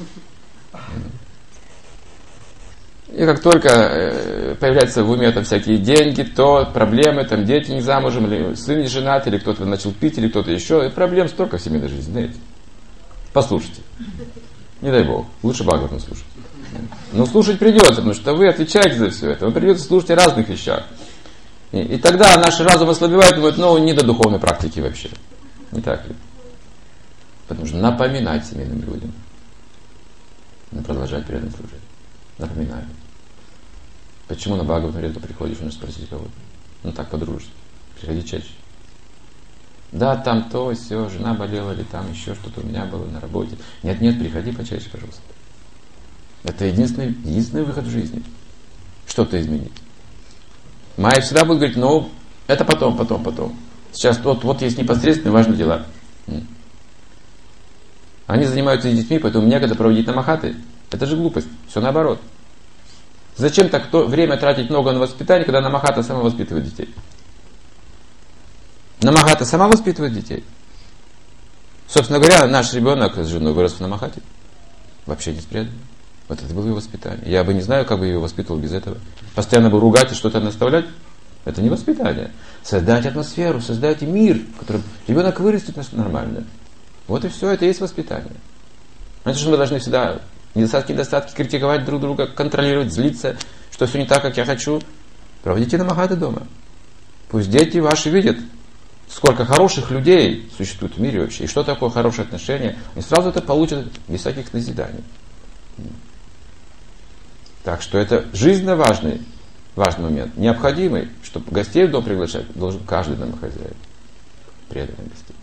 И как только появляются в уме там всякие деньги, то проблемы, там дети не замужем, или сын не женат, или кто-то начал пить, или кто-то еще. И проблем столько в семейной жизни, знаете. Послушайте. Не дай Бог. Лучше Бхагаватам слушать. Но слушать придется, потому что вы отвечаете за все это. Вам придется слушать о разных вещах. И тогда наш разум ослабевает и думает, ну, не до духовной практики вообще. Не так ли? Потому что напоминать семейным людям. Продолжать преданно служить. Напоминаю. Почему на Бхагаватам редко приходишь, нужно спросить кого-то? Ну так, по-дружески. Приходи чаще. Да, там то, все, жена болела, или там еще что-то у меня было на работе. Нет, приходи почаще, пожалуйста. Это единственный выход в жизни. Что-то изменить. Майя всегда будет говорить, ну, это потом. Сейчас вот есть непосредственные важные дела. Они занимаются с детьми, поэтому некогда проводить намахаты. Это же глупость. Все наоборот. Зачем так время тратить много на воспитание, когда намахата сама воспитывает детей? Намахата сама воспитывает детей. Собственно говоря, наш ребенок с женой вырос в намахате. Вообще не спрятан. Вот это было его воспитание. Я бы не знаю, как бы его воспитывал без этого. Постоянно бы ругать и что-то наставлять. Это не воспитание. Создать атмосферу, создать мир, в котором ребенок вырастет нормально. Вот и все, это и есть воспитание. Значит, что мы должны всегда недостатки критиковать друг друга, контролировать, злиться, что все не так, как я хочу. Проводите намахаты дома. Пусть дети ваши видят, сколько хороших людей существует в мире вообще, и что такое хорошее отношение. И сразу это получат без всяких назиданий. Так что это жизненно важный момент, необходимый, чтобы гостей в дом приглашать должен каждый домохозяин, преданный гостей.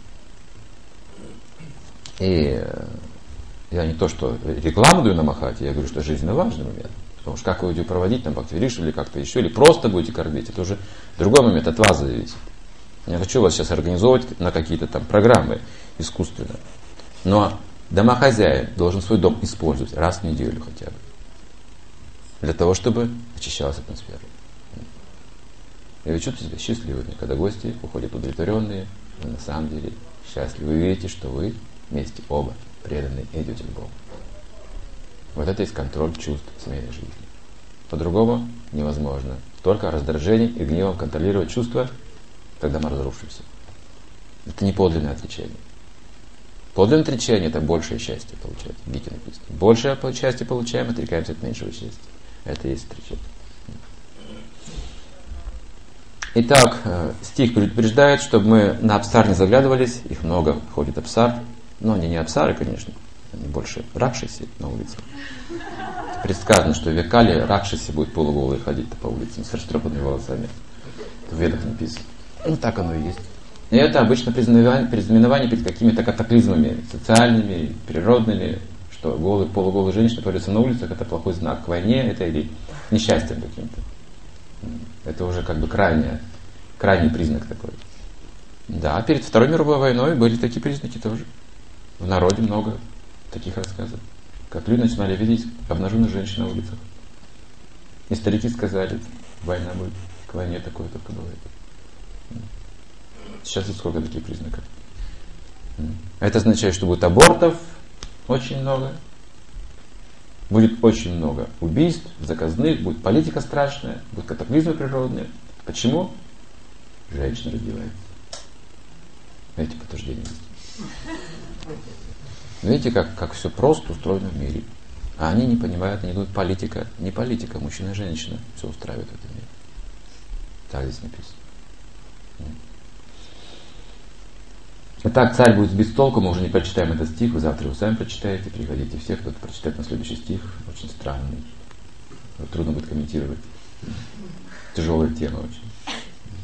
И я не то, что рекламу даю на Махате, я говорю, что жизненно важный момент. Потому что как вы будете проводить там Бхактивиришу или как-то еще, или просто будете кормить, это уже другой момент, от вас зависит. Я хочу вас сейчас организовывать на какие-то там программы искусственно. Но домохозяин должен свой дом использовать раз в неделю хотя бы. Для того, чтобы очищалась атмосфера. И вы чувствуете себя счастливыми, когда гости уходят удовлетворенные, вы на самом деле счастливы. Вы видите, что вы вместе оба преданные идете к Богу. Вот это есть контроль чувств в семейной жизни. По-другому невозможно. Только раздражением и гневом контролировать чувства, тогда мы разрушимся. Это не подлинное отречение. Подлинное отречение — это большее счастье получать. В Гите написано. Большее счастье получаем, отрекаемся от меньшего счастья. Это и есть отречение. Итак, стих предупреждает, чтобы мы на Апсар не заглядывались. Их много ходит Апсар. Но они не Апсары, конечно. Они больше Ракшаси на улице. Предсказано, что в Векале Ракшаси будет полуголые ходить по улице с растрепанными волосами. В Ведах написано. Ну так оно и есть. И это обычно признаменование перед какими-то катаклизмами социальными, природными, что полуголые женщины появляются на улицах, это плохой знак к войне, это или несчастьем каким-то. Это уже как бы крайний признак такой. Да, перед Второй мировой войной были такие признаки тоже. В народе много таких рассказов. Как люди начинали видеть обнаженных женщин на улицах. И старики сказали, война будет, к войне такое только бывает. Сейчас и сколько таких признаков. Это означает, что будет абортов очень много. Будет очень много убийств, заказных, будет политика страшная, будут катаклизмы природные. Почему? Женщина раздевается. Эти подтверждения есть. Видите, как все просто устроено в мире. А они не понимают, они думают, политика. Не политика, мужчина и женщина все устраивает в этом мире. Так здесь написано. Итак, царь будет сбит с толку, мы уже не прочитаем этот стих, вы завтра его сами прочитаете, приходите все, кто-то прочитает на следующий стих, очень странный, трудно будет комментировать, тяжелая тема очень.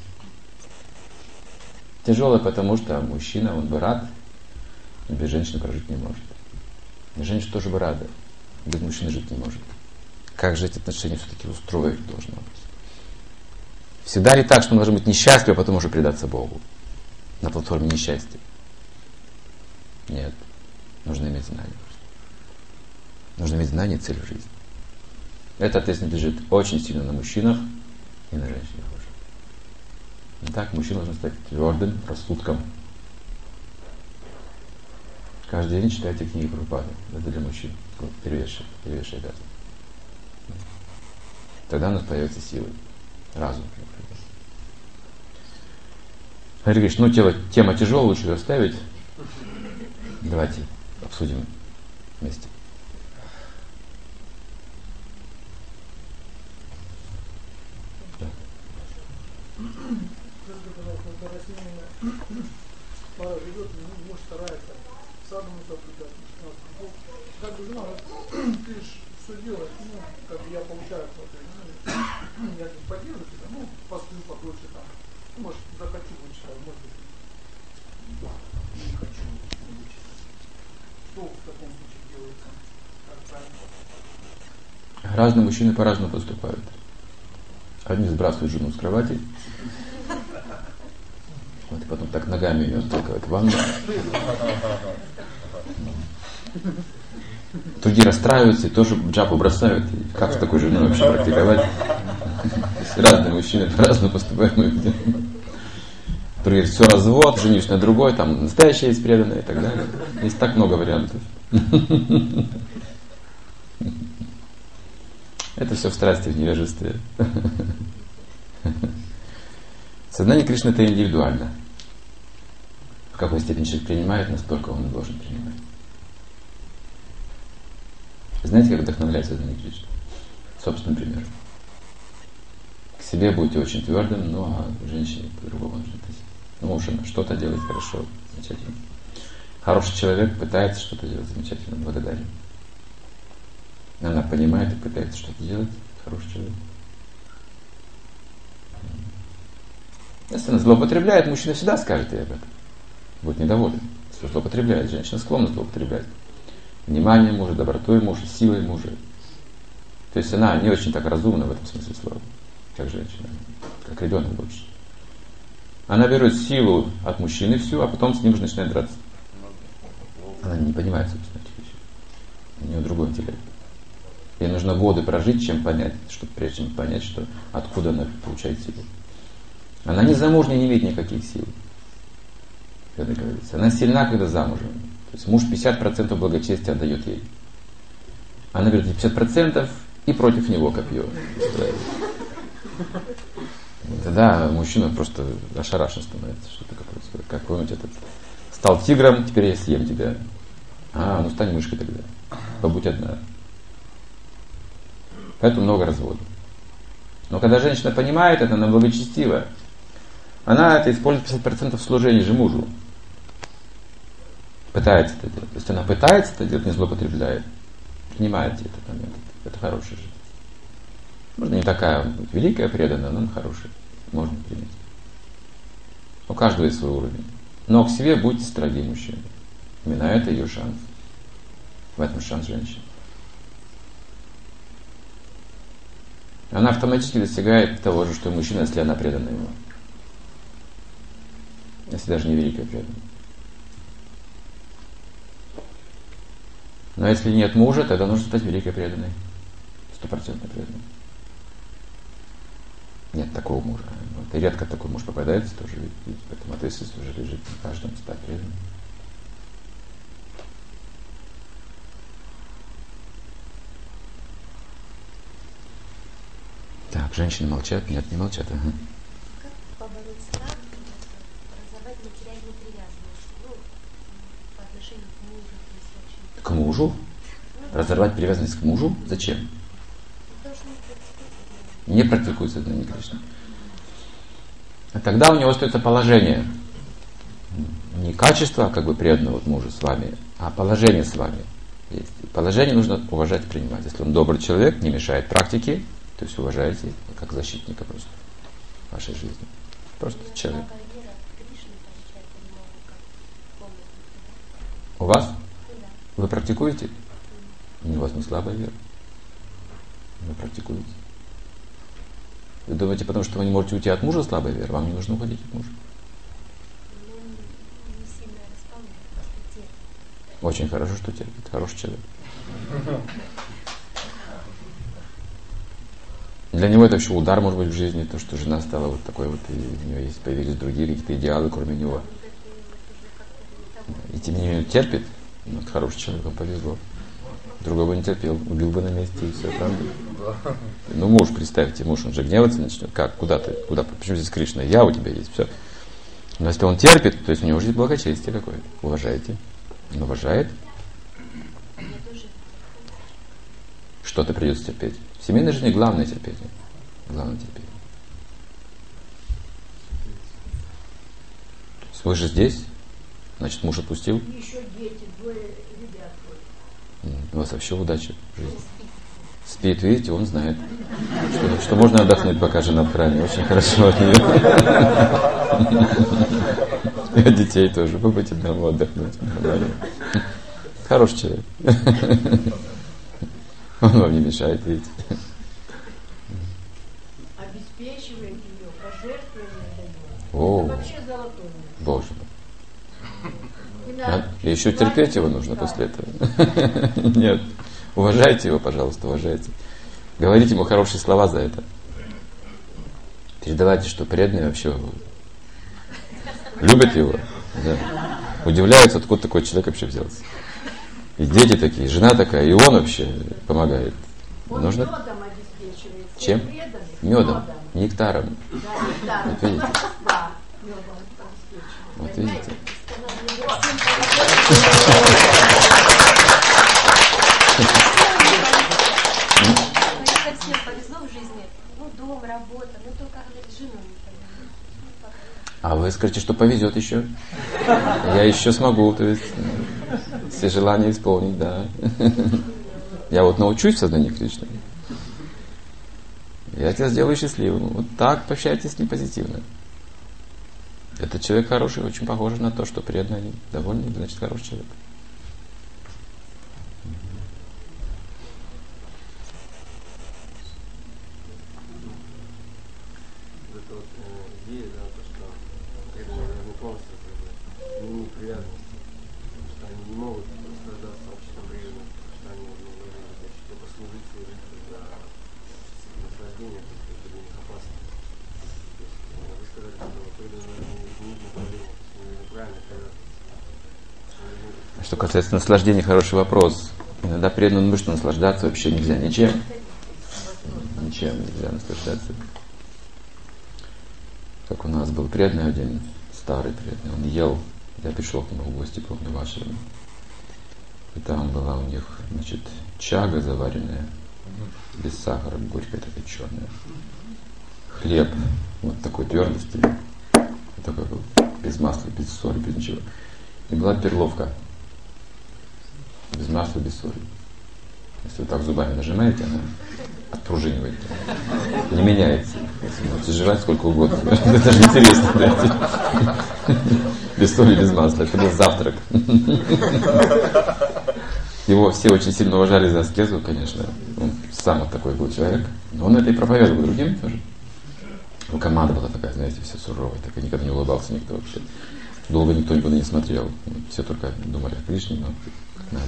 Тяжелая, потому что мужчина, он бы рад, без женщины прожить не может. И женщина тоже бы рада, без мужчины жить не может. Как же эти отношения все-таки устроить должно быть? Всегда ли так, что мы должны быть несчастливы, а потом уже предаться Богу? На платформе несчастья. Нет. Нужно иметь знания. Нужно иметь знания и цель в жизни. Эта ответственность лежит очень сильно на мужчинах и на женщинах уже. Итак, мужчина должен стать твердым рассудком. Каждый день читайте книги Прабхупады. Это для мужчин. Первейшая обязанность. Тогда у нас появится силы. Разум. Хари Кришна, тема тяжелая, лучше ее оставить. Давайте обсудим вместе. Пара живет, муж старается садом соблюдать. Как бы жена, ты ж все делаешь, как бы я получаю, я не поддерживаю тебя, посплю подольше там. Может, захочу вычитать, может быть, не хочу вычитать. Что в таком случае делается? Как правильно? Разные мужчины по-разному поступают. Одни сбрасывают жену с кровати, вот, и потом так ногами ее толкают в ванну. Другие расстраиваются и тоже джапу бросают. И как с такой женой вообще практиковать? Разные мужчины по-разному поступают. Другие все развод, женишь на другой, там настоящая есть преданная и так далее. Есть так много вариантов. Это все в страсти, в невежестве. Сознание Кришны это индивидуально. В какой степени человек принимает, настолько он и должен принимать. Знаете, как вдохновляет сознание Кришны? Собственным примером. К себе будете очень твердым, а женщине по-другому нужно относиться. Муж что-то делает хорошо, замечательно. Хороший человек пытается что-то делать замечательно, благодарен. Она понимает и пытается что-то делать, хороший человек. Если она злоупотребляет, мужчина всегда скажет ей об этом. Будет недоволен. Если злоупотребляет, женщина склонна злоупотреблять. Вниманием мужа, добротой мужа, силой мужа. То есть она не очень так разумна в этом смысле слова, как женщина, как ребенок больше. Она берет силу от мужчины всю, а потом с ним же начинает драться. Она не понимает, собственно, этих вещей. У нее другой интеллект. Ей нужно годы прожить, чем понять, чтобы прежде чем понять, что откуда она получает силу. Она не замужняя, не имеет никаких сил. Когда говорится. Она сильна, когда замужем. То есть муж 50% благочестия отдает ей. Она берет 50% и против него копье устраивает. Тогда мужчина просто ошарашен становится, что такое происходит. Как помните, этот стал тигром, теперь я съем тебя. Ну стань мышкой тогда. Побудь одна. Поэтому много разводов. Но когда женщина понимает это, она благочестива. Она это использует 50% в служении же мужу. Пытается это делать. То есть она пытается это делать, не злоупотребляет. Принимайте этот момент. Это хорошая жизнь. Можно не такая великая преданная, но хорошая. Можно принять. У каждого есть свой уровень. Но к себе будьте строги, мужчины. Именно это ее шанс. В этом шанс женщины. Она автоматически достигает того же, что и мужчина, если она предана ему. Если даже не великая преданная. Но если нет мужа, тогда нужно стать великой преданной. 100% преданной. Нет такого мужа. И редко такой муж попадается тоже. Ведь поэтому ответственность уже лежит на каждом стать преданным. Так, женщины молчат? Нет, не молчат. Ага. Как побороть страх, разорвать материальную привязанность, по отношению к мужу, то есть вообще? К мужу? Разорвать привязанность к мужу? Зачем? Потому что Не практикует сознание Кришны. А тогда у него остается положение. Не качество, как бы преданного мужа с вами, а положение с вами есть. Положение нужно уважать и принимать. Если он добрый человек, не мешает практике, то есть уважайте как защитника просто вашей жизни. Просто человек. У вас? Вы практикуете? У вас не слабая вера. Вы практикуете. Вы думаете, потому что вы не можете уйти от мужа, слабая вера, вам не нужно уходить от мужа? Очень хорошо, что терпит. Хороший человек. Для него это вообще удар, может быть, в жизни, то, что жена стала вот такой вот, и у него есть, появились другие какие-то идеалы, кроме него. И тем не менее терпит. Вот хороший человек, вам повезло. Другого не терпел, убил бы на месте и все, правда? Ну, муж, представьте, муж, он же гневаться начнет. Как? Куда ты? Куда? Почему здесь Кришна? Я у тебя есть, все. Но если он терпит, то есть у него уже есть благочестие какое-то. Уважаете. Он уважает. Что-то придется терпеть. В семейной жизни главное терпение. Главное терпение. Вы же здесь, значит, муж отпустил. Еще дети, двое ребят. У вас вообще удача в жизни. Спит, видите, он знает, что можно отдохнуть, пока жена в храме. Очень хорошо от нее. И от детей тоже. Побыть одному, отдохнуть. Хороший человек. Он вам не мешает, видите. Обеспечивает ее, пожертвования дает. О, Это вообще золотой. Боже мой. И еще терпеть его нужно после этого. Нет. Уважайте его, пожалуйста, уважайте. Говорите ему хорошие слова за это. Передавайте, что преданные вообще любят его. Да. Удивляются, откуда такой человек вообще взялся. И дети такие, и жена такая, и он вообще помогает. Он нужно... медом обеспечивает. Чем? Медом. Нектаром. Да, вот видите. Да, медом обеспечивает. Вот видите. Мне совсем повезло в жизни. Дом, работа, только с женой не повезло. А вы скажете, что повезет еще. Я еще смогу, то есть все желания исполнить, да. Я вот научусь в сознании Кришны. Я тебя сделаю счастливым. Вот так пообщайтесь с ним позитивно. Этот человек хороший, очень похож на то, что преданный, они довольны, значит, хороший человек. Это вот идея, да, то, что преданные должны полностью не привязанности, потому что они не могут наслаждаться обществом преданных, потому что они должны только служить себе за наслаждение, то есть это для них опасно. То есть вы сказали, что преданные должны изменить направление, то есть они должны правильно привязываться. Что касается наслаждения, хороший вопрос. Иногда преданному нужно наслаждаться вообще нельзя ничем. нельзя наслаждаться. Как у нас был преданный один, старый преданный, он ел, я пришел к нему в гости, помню, в ашрам. И там была у них, значит, чага заваренная, без сахара, горькая такая черная. Хлеб вот такой твердости, такой был, без масла, без соли, без ничего. И была перловка, без масла, без соли. Если вы так зубами нажимаете, она отпружинивает, не меняется. Если можете жевать сколько угодно, это даже интересно, знаете. Без соли, без масла. Это был завтрак. Его все очень сильно уважали за аскезу, конечно. Он сам вот такой был человек. Но он это и проповедовал другим тоже. Ну, команда была такая, знаете, все суровая, так и никогда не улыбался никто вообще. Долго никто никуда не смотрел. Все только думали о Кришне, но как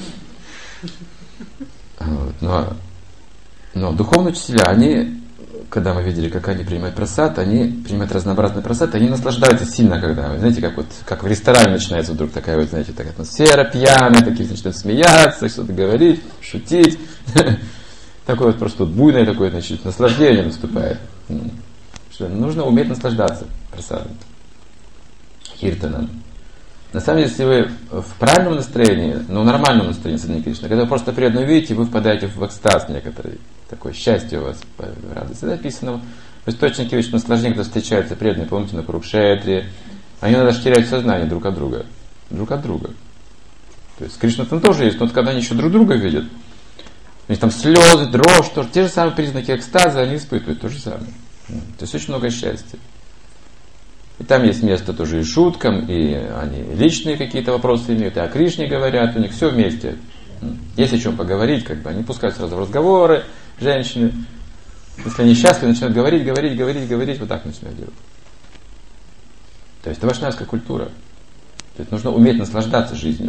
надо. Вот. Но духовные учителя, они, когда мы видели, как они принимают прасад, они принимают разнообразный прасад, они наслаждаются сильно, когда, знаете, как в ресторане начинается вдруг такая вот, знаете, такая атмосфера пьяная, такие начинают смеяться, что-то говорить, шутить. Такое вот просто буйное такое, значит, наслаждение наступает. Что нужно уметь наслаждаться прасадом, киртаном. На самом деле, если вы в правильном настроении, нормальном настроении Садхани Кришны, когда вы просто преданно видите, вы впадаете в экстаз некоторый, такое счастье у вас, радость. Это написано в источнике вечного наслаждения, когда встречаются преданные, помните, на Курукшетре, они даже теряют сознание друг от друга. Друг от друга. То есть Кришна там тоже есть, но вот когда они еще друг друга видят, у них там слезы, дрожь, тоже, те же самые признаки экстаза они испытывают, то же самое. То есть очень много счастья. И там есть место тоже и шуткам, и они личные какие-то вопросы имеют, и о Кришне говорят, у них все вместе. Есть о чем поговорить, как бы они пускают сразу в разговоры, женщины. Если они счастливы, начинают говорить, вот так начинают делать. То есть это вайшнавская культура. То есть нужно уметь наслаждаться жизнью.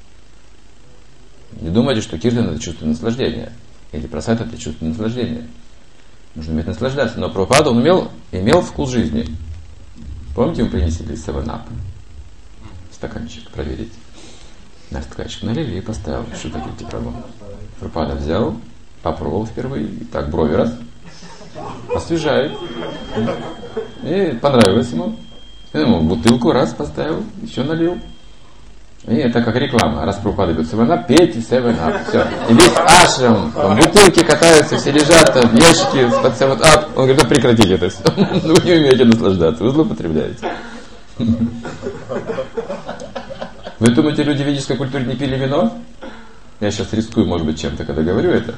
Не думайте, что киртан это чувство наслаждения, или прасад это чувство наслаждения. Нужно уметь наслаждаться. Но Прабхупада, он имел вкус жизни. Помните, мы принесли 7-Up? Стаканчик проверить. Наш стаканчик налили и поставил. Что такие эти проблемы? Прабхупада взял, попробовал впервые. И так брови раз. Освежает. И понравилось ему. И ему бутылку раз поставил, еще налил. И это как реклама. Раз Прабхупада говорит 7-Up, пейте 7-Up. Все. И весь ашрам, там бутылки катаются, все лежат, там ящики под 7-Up. Он говорит, прекратите это все. Вы не умеете наслаждаться, вы злоупотребляете. Вы думаете, люди в ведической культуре не пили вино? Я сейчас рискую, может быть, чем-то, когда говорю это.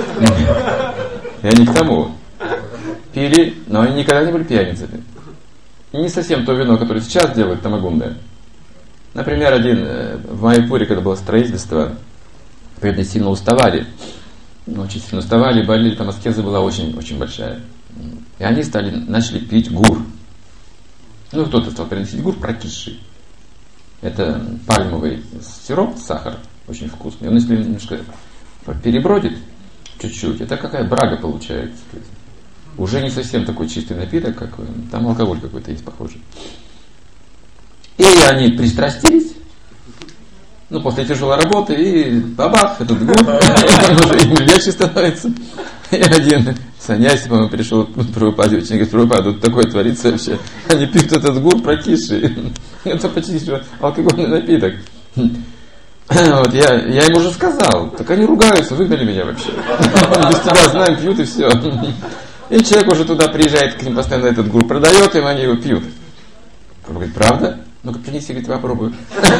Я не к тому. Пили, но они никогда не были пьяницами. И не совсем то вино, которое сейчас делают, тамагунное. Например, в Майяпуре, когда было строительство, преданные сильно уставали. Очень сильно уставали, болели, там аскеза была очень большая. И они начали пить гур. Кто-то стал приносить гур прокисший. Это пальмовый сироп, сахар, очень вкусный. Он, если немножко перебродит чуть-чуть, это какая брага получается. Уже не совсем такой чистый напиток, как там алкоголь какой-то есть похожий. И они пристрастились, после тяжелой работы, и бабах, этот гур, уже им легче становится. И один саньяси, по-моему, пришел к Прабхупаде, очень говорит, Прабхупада, тут такое творится вообще. Они пьют этот гур прокисший. Это почти алкогольный напиток. Вот, я им уже сказал, так они ругаются, выгнали меня вообще. Без тебя знаем, пьют и все. И человек уже туда приезжает, к ним постоянно этот гур продает, им они его пьют. Он говорит, правда? Ну-ка принеси, говорит, попробую.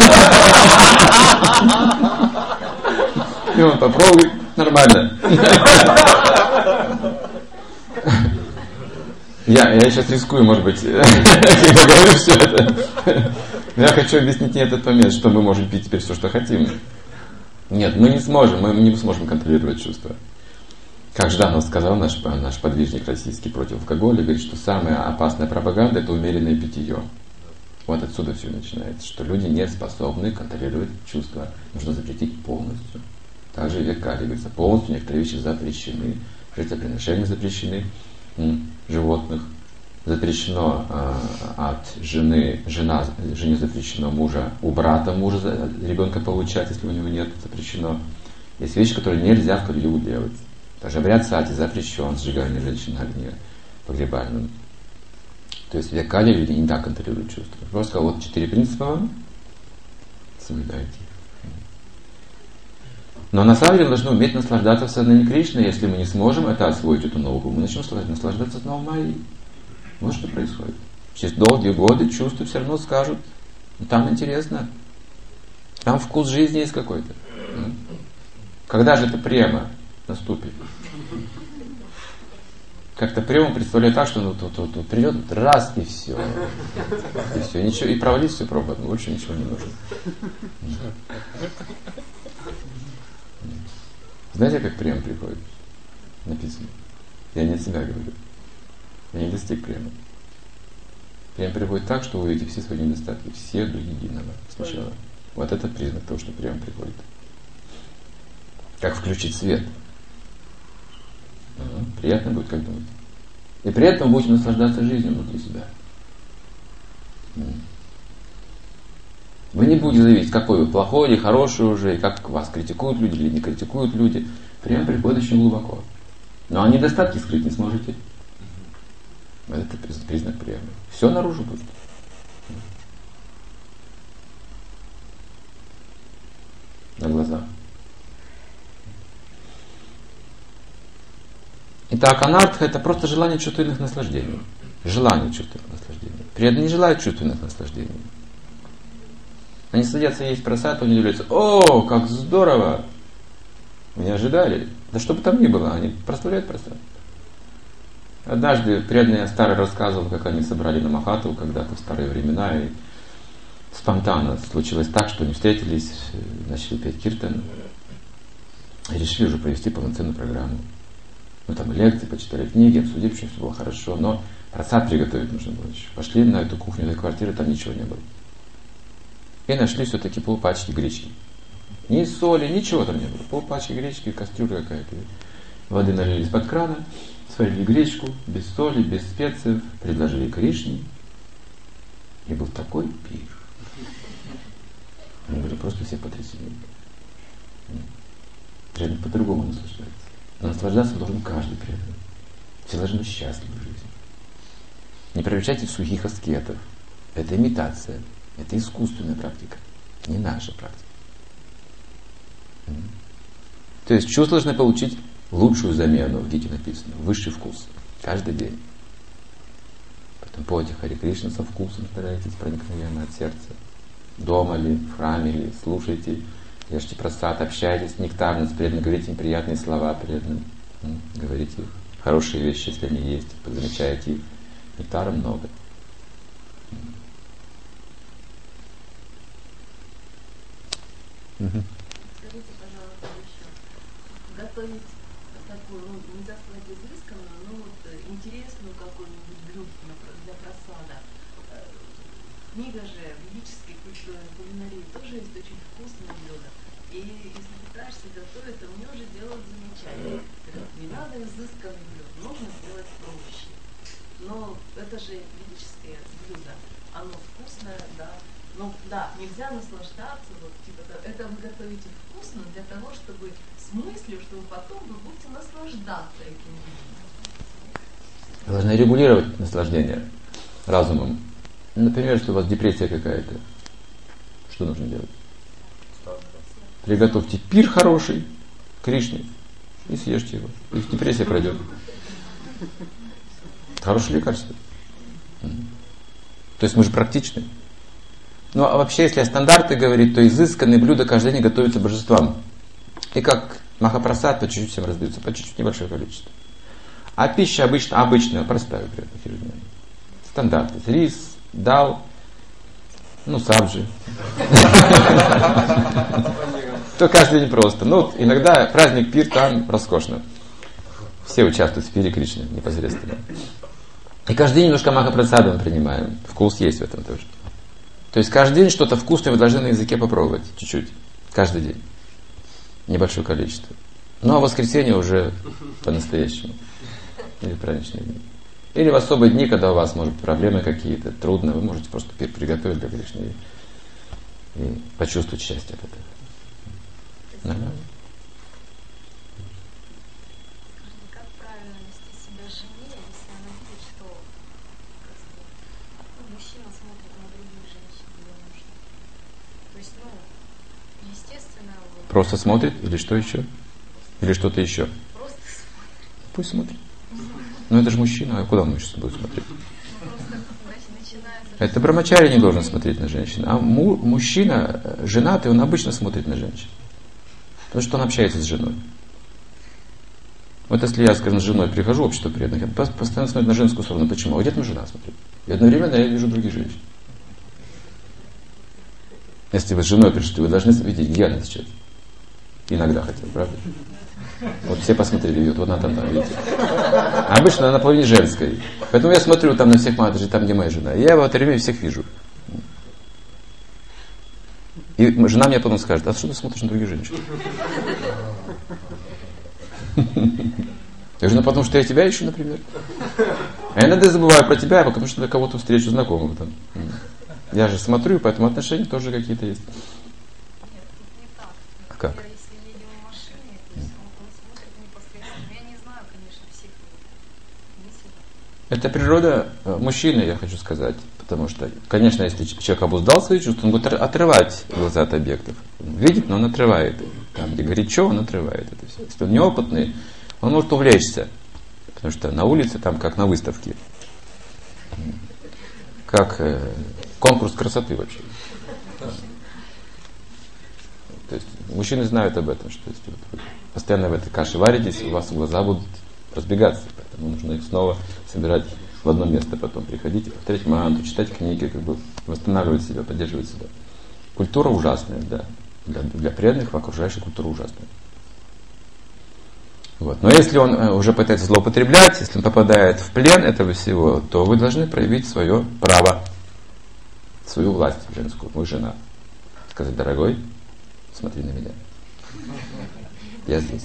И он попробует, нормально. Я сейчас рискую, может быть, когда говорю все это. Я хочу объяснить не этот момент, что мы можем пить теперь все, что хотим. Нет, мы не сможем контролировать чувства. Как Жданов сказал, наш подвижник российский против алкоголя, говорит, что самая опасная пропаганда – это умеренное питье. Вот отсюда все начинается, что люди не способны контролировать чувства. Нужно запретить полностью. Также век Кали говорится, полностью некоторые вещи запрещены. Жертвоприношения запрещены животных. Запрещено от жене запрещено мужа, у брата мужа ребенка получать, если у него нет, запрещено. Есть вещи, которые нельзя в Кали-югу делать. Даже обряд сати запрещен, сжигание женщин на огне погребальном. То есть векали люди не так контролируют чувства. Просто сказал, вот 4 принципа вам, соблюдайте их. Но на самом деле мы должны уметь наслаждаться в сознании Кришны. Если мы не сможем это освоить, эту науку, мы начнем наслаждаться снова Майей. Вот что происходит. Через долгие годы чувства все равно скажут, там интересно, там вкус жизни есть какой-то. Когда же это према наступит? Как-то прему представляю так, что тут придет раз и все. И все, ничего, и провалить всю пробу, больше ничего не нужно. Знаете, как прем приходит? Написано. Я не от себя говорю. Я не достиг према. Прем приходит так, что вы увидите все свои недостатки, все до единого сначала. Вот это признак того, что прем приходит. Как включить свет. Приятно будет, как думаете. И при этом вы будете наслаждаться жизнью внутри себя. Вы не будете зависеть, какой вы, плохой или хороший уже, и как вас критикуют люди или не критикуют люди. Прям приходит очень глубоко. Но недостатки скрыть не сможете. Это признак приема. Все наружу будет. На глазах. Итак, анартха — это просто желание чувственных наслаждений. Желание чувственных наслаждений. Преданные не желают чувственных наслаждений. Они садятся есть просад, они удивляются: о, как здорово! Мы не ожидали. Да что бы там ни было, они прославляют просад. Однажды преданный старый рассказывал, как они собрали на Махату когда-то в старые времена, и спонтанно случилось так, что они встретились, начали петь киртан, и решили уже провести полноценную программу. Ну, там лекции, почитали книги, обсудили, что все было хорошо, но просад приготовить нужно было еще. Пошли на эту кухню, на квартиру, там ничего не было. И нашли все-таки полпачки гречки. Ни соли, ничего там не было. Полпачки гречки, кастрюля какая-то. Воды налили из-под крана, сварили гречку, без соли, без специй, предложили Кришне. И был такой пир. Они были просто все потрясены. Преданный по-другому наслаждается. Но наслаждаться должен каждый преданный. Все должны быть счастливы в жизни. Не превращайтесь в сухих аскетов. Это имитация. Это искусственная практика. Не наша практика. То есть чувства должны получить лучшую замену, в Гите написано, высший вкус. Каждый день. Потом пойте Харе Кришна со вкусом, старайтесь проникновенно от сердца. Дома ли, в храме ли, слушайте, ешьте просад, общайтесь нектарно с преданным, говорите им приятные слова преданным. Говорите хорошие вещи, если они есть, замечаете их. Нектара много. Скажите, пожалуйста, еще. Готовить такую, нельзя сказать изысканную, но вот интересную какую-нибудь блюдо для просада. Книга же ведической кулинарии тоже есть очень вкусное блюдо. И если пытаешься готовить, то мне уже делают замечание. Не надо изысканное блюдо, нужно сделать проще. Но это же ведическое блюдо. Оно вкусное, да. Ну да, нельзя наслаждаться, вот типа это вы готовите вкусно для того, чтобы с мыслью, чтобы потом вы будете наслаждаться этим блюдом. Вы должны регулировать наслаждение разумом. Например, если у вас депрессия какая-то, что нужно делать? Приготовьте пир хороший Кришне и съешьте его. И депрессия пройдет. Хорошее лекарство. То есть мы же практичны. Ну а вообще, если о стандарты говорить, то изысканные блюда каждый день готовятся божествам. И как махапрасад, по чуть-чуть всем раздаются, по чуть-чуть небольшое количество. А пища обычная, простая, ежедневная. Стандарты. Рис, дал, сабджи. То каждый день просто. Ну, иногда праздник пир, там роскошно. Все участвуют в пире Кришны непосредственно. И каждый день немножко махапрасада мы принимаем. Вкус есть в этом тоже. То есть каждый день что-то вкусное вы должны на языке попробовать. Чуть-чуть. Каждый день. Небольшое количество. Ну а в воскресенье уже по-настоящему. Или в праздничные дни. Или в особые дни, когда у вас, может, проблемы какие-то, трудно, вы можете просто приготовить для Кришны и почувствовать счастье от этого. Нормально. мужчина смотрит на других женщин, его нужно. То есть, естественно... Просто смотрит или что еще? Или что-то еще? Просто смотрит. Пусть смотрит. Но это же мужчина, а куда он сейчас будет смотреть? Это брамачари не должен смотреть на женщин. А мужчина, женатый, он обычно смотрит на женщин. Потому что он общается с женой. Вот если я, скажем, с женой прихожу в общество преданных, я постоянно смотрю на женскую сторону. Почему? А где там жена смотрит? И одновременно я вижу других женщин. Если вы с женой пришли, вы должны видеть, где она сейчас. Иногда хотя бы, правда? Вот все посмотрели ее, вот она там, видите. А обычно она наполовине женской. Поэтому я смотрю там на всех матушек, там, где моя жена. И я в это время всех вижу. И жена мне потом скажет: а что ты смотришь на других женщин? Я говорю: потому что я тебя ищу, например. А я иногда забываю про тебя, потому что я кого-то встречу знакомого там. Я же смотрю, поэтому отношения тоже какие-то есть. Нет, тут не так. А как? Если едем в машине, то есть он смотрит непосредственно. Я не знаю, конечно, всех мыслей. Это природа мужчины, я хочу сказать. Потому что, конечно, если человек обуздал свои чувства, он будет отрывать глаза от объектов. Он видит, но он отрывает. Там, где горячо, он отрывает это все. Если он неопытный, он может увлечься. Потому что на улице, там как на выставке. Как конкурс красоты вообще. То есть мужчины знают об этом, что если вы постоянно в этой каше варитесь, у вас глаза будут разбегаться. Поэтому нужно их снова собирать в одно место, потом приходить, повторять мантру, читать книги, как бы восстанавливать себя, поддерживать себя. Культура ужасная, да. Для преданных окружающая культура ужасная. Вот. Но если он уже пытается злоупотреблять, если он попадает в плен этого всего, то вы должны проявить свое право, свою власть женскую, вы жена. Сказать: дорогой, смотри на меня. Я здесь.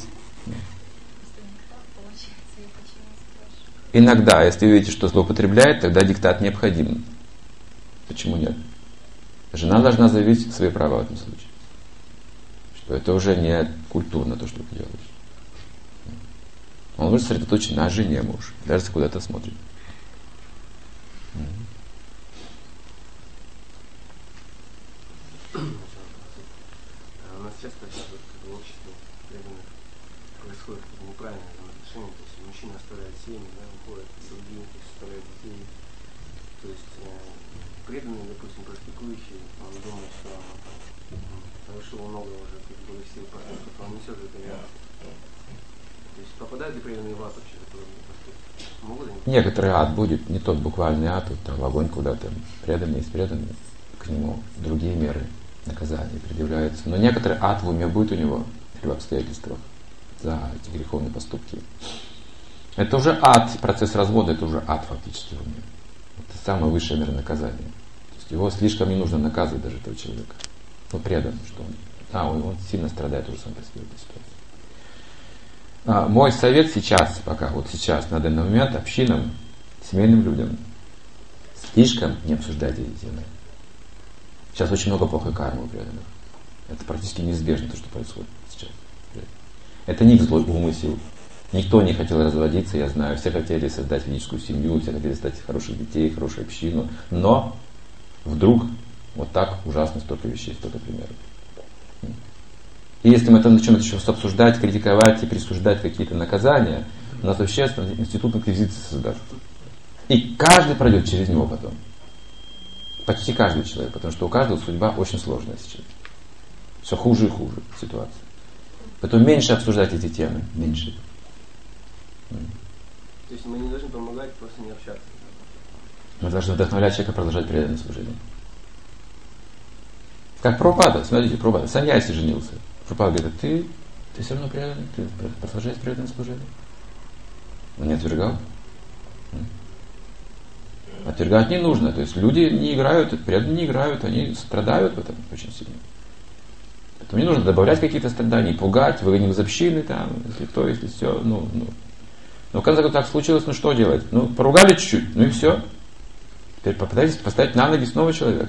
Иногда, если вы видите, что злоупотребляет, тогда диктат необходим. Почему нет? Жена должна заявить свои права в этом случае. Что это уже не культурно, то, что ты делаешь. Он может сосредоточен на жене муж, даже если куда-то смотрит. У нас часто в обществе происходит неправильное взаимоотношение, то есть мужчина оставляет семьи, выходит из других, оставляет детей. То есть преданный, допустим, практикующий, он думает, что он совершил много уже благих сил, что он несет это рядом. То есть попадают ли преданные в ад вообще за подобные поступки? Могут они? Некоторый ад будет, не тот буквальный ад, вот там в огонь куда-то. Преданный есть преданный, к нему другие меры наказания предъявляются. Но некоторый ад в уме будет у него или в обстоятельствах за эти греховные поступки. Это уже ад, процесс развода, это уже ад фактически в уме. Это самое высшее мера наказания. То есть его слишком не нужно наказывать даже этого человека. Он предан, что он сильно страдает уже сам по себе в этой ситуации. Мой совет сейчас, пока вот сейчас, на данный момент, общинам, семейным людям, слишком не обсуждайте эти темы. Сейчас очень много плохой кармы у преданных. Это практически неизбежно, то, что происходит сейчас. Это не их злой умысел. Никто не хотел разводиться, я знаю. Все хотели создать физическую семью, все хотели создать хороших детей, хорошую общину. Но вдруг вот так ужасно столько вещей, столько примеров. И если мы там начнем еще обсуждать, критиковать и присуждать какие-то наказания, у нас вообще институт инквизиции создастся. И каждый пройдет через него потом. Почти каждый человек, потому что у каждого судьба очень сложная сейчас. Все хуже и хуже ситуация. Поэтому меньше обсуждать эти темы, меньше. То есть мы не должны помогать, просто не общаться. Мы должны вдохновлять человека продолжать преданное служение. Как Прабхупада, смотрите, Прабхупада, саньяси женился. Прабхупада говорит: ты все равно преданный, ты продолжаешь преданное служение. Он не отвергал. Отвергать не нужно. То есть люди не играют, преданные не играют, они страдают в этом очень сильно. Поэтому не нужно добавлять какие-то страдания, пугать, выгоним из общины, там, если то, если все. Но в конце концов так случилось, что делать? Поругали чуть-чуть, и все. Теперь попытайтесь поставить на ноги снова человека.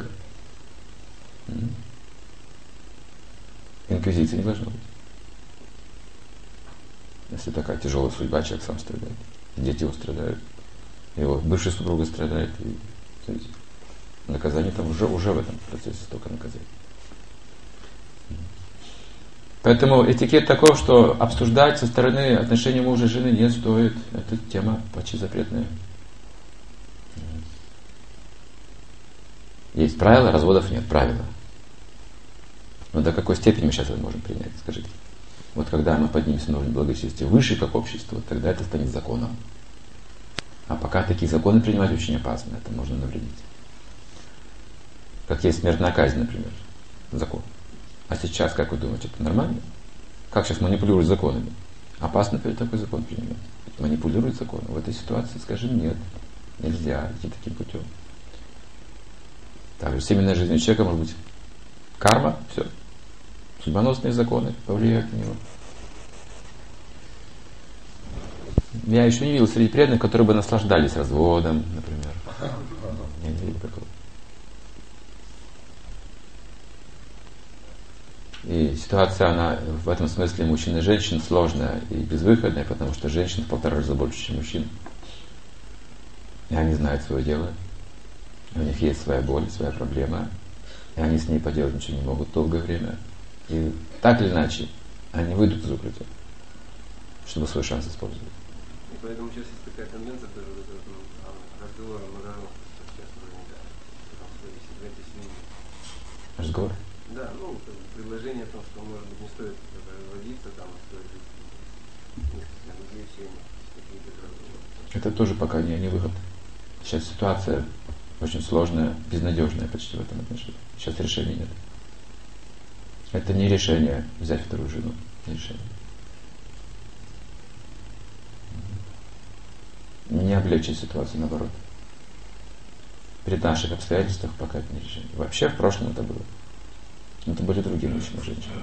Инквизиции не должно быть. Если такая тяжелая судьба, человек сам страдает. Дети его страдают. Его бывшая супруга страдает. И, смотрите, Наказание там уже в этом процессе столько наказаний. Поэтому этикет таков, что обсуждать со стороны отношения мужа и жены не стоит. Это тема почти запретная. Есть правила, разводов нет, правила. Но до какой степени мы сейчас это можем принять, скажите? Вот когда мы поднимемся на уровень благочестия выше как общество, тогда это станет законом. А пока такие законы принимать очень опасно, это можно навредить. Как есть смертная казнь, например, закон. А сейчас, как вы думаете, это нормально? Как сейчас манипулируют законами? Опасно такой закон принимать. Манипулируют законом. В этой ситуации скажем нет. Нельзя идти таким путем. Также семейная жизнь у человека может быть карма, все. Судьбоносные законы повлияют на него. Я еще не видел среди преданных, которые бы наслаждались разводом, например. Я не видел такого. И ситуация, она в этом смысле мужчин и женщин сложная и безвыходная, потому что женщин в 1,5 раза больше, чем мужчин. И они знают свое дело. У них есть своя боль, своя проблема. И они с ней поделать ничего не могут долгое время. И так или иначе, они выйдут из укрытия, чтобы свой шанс использовать. И поэтому сейчас есть такая тенденция, тоже разговор о моралах, что сейчас уже не так. Потому что если в этой семье. Разговор? Да, предложение о том, что, может быть, не стоит разводиться, там, а стоит жить несколько людей в семье, какие-то разговоры. Это тоже пока не выход. Сейчас ситуация очень сложная, безнадежная почти в этом отношении. Сейчас решения нет. Это не решение взять вторую жену. Не решение. Не облегчить ситуацию, наоборот. При наших обстоятельствах пока это не решение. Вообще в прошлом это было. Но это были другие мужчины и женщины.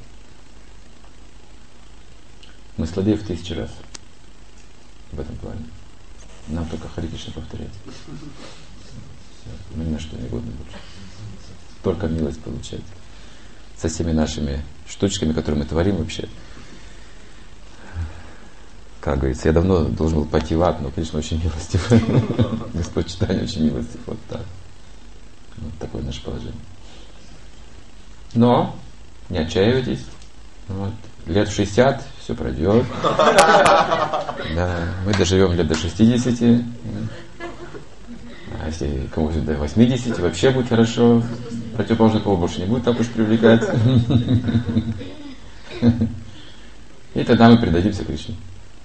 Мы слабее в 1000 раз в этом плане. Нам только Харе Кришна повторять. Мы ни на что не годны больше. Только милость получать. Со всеми нашими штучками, которые мы творим вообще. Как говорится, я давно должен был пойти в ад, но Кришна очень милостив. Господь Чайтанья очень милостив. Вот так. Вот такое наше положение. Но не отчаивайтесь. Вот. Лет в 60 все пройдет. Да, мы доживем лет до 60. А если кому-то до 80, вообще будет хорошо. Противоположный пол больше не будет так уж привлекать. И тогда мы предадимся Кришне.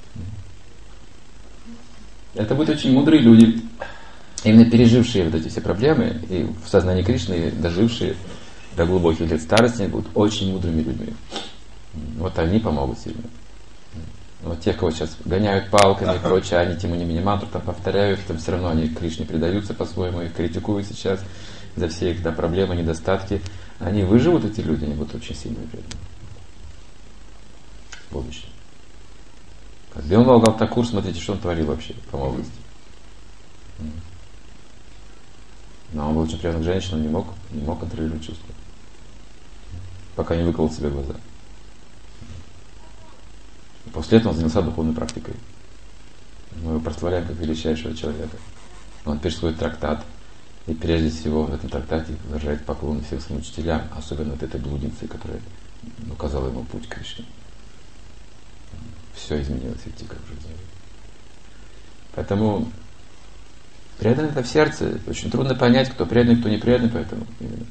Это будут очень мудрые люди, именно пережившие вот эти все проблемы, и в сознании Кришны дожившие до глубоких лет старости, они будут очень мудрыми людьми. Вот они помогут сильно. Вот те, кого сейчас гоняют палками и прочее, они тем не менее мантру там повторяют, там все равно они к Кришне предаются по-своему, их критикуют сейчас за все их проблемы, недостатки. Они выживут, эти люди, они будут очень сильными преданными. В будущем. Как Бимала Галтакур, смотрите, что он творил вообще по молодости. Но он был очень предан к женщинам, не мог контролировать чувства. Пока не выколол себе глаза. И после этого он занялся духовной практикой. Мы его прославляем как величайшего человека. Он пишет свой трактат. И прежде всего в этом трактате выражает поклон всем своим учителям, особенно вот этой блуднице, которая указала ему путь к Кришне. Все изменилось идти как в жизни. Поэтому преданный это в сердце. Очень трудно понять, кто преданный, кто не преданный, поэтому именно.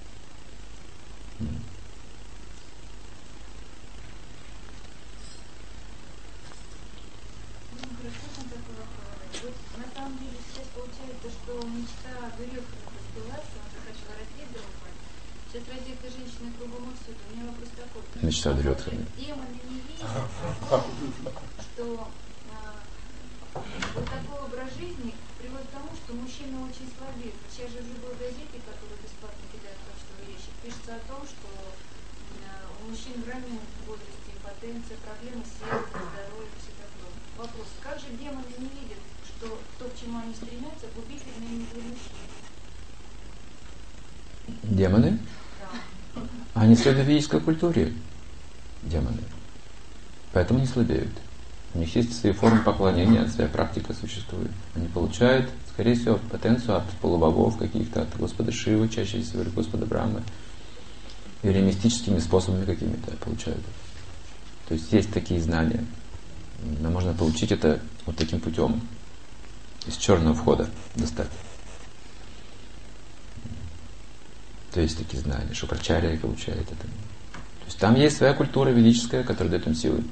На самом деле сейчас получается, что мечта берет сбылась, он захотел родить друга. Сейчас родит и женщины кругом отсюда. У меня вопрос такой. Мечта берет. Демоны не видят, что вот такой образ жизни приводит к тому, что мужчины очень слабеют. Сейчас же в любой газете, которую бесплатно кидают в почтовый ящик, пишется о том, что у мужчин в раннем возрасте импотенция, проблемы с сердцем, здоровьем, все такое. Вопрос, как же демоны не видят, что то, к чему они стремятся, губительно именно для мужчин? Демоны? Да. Они следуют в ведической культуре. Демоны. Поэтому не слабеют. У них есть свои формы поклонения, своя практика существует. Они получают, скорее всего, потенцию от полубогов каких-то, от Господа Шивы, чаще всего, или Господа Брамы. Или мистическими способами какими-то получают. То есть есть такие знания. Но можно получить это вот таким путем. Из черного входа достать. То есть такие знания. Шукрачарья получает это. То есть там есть своя культура ведическая, которая дает им силы.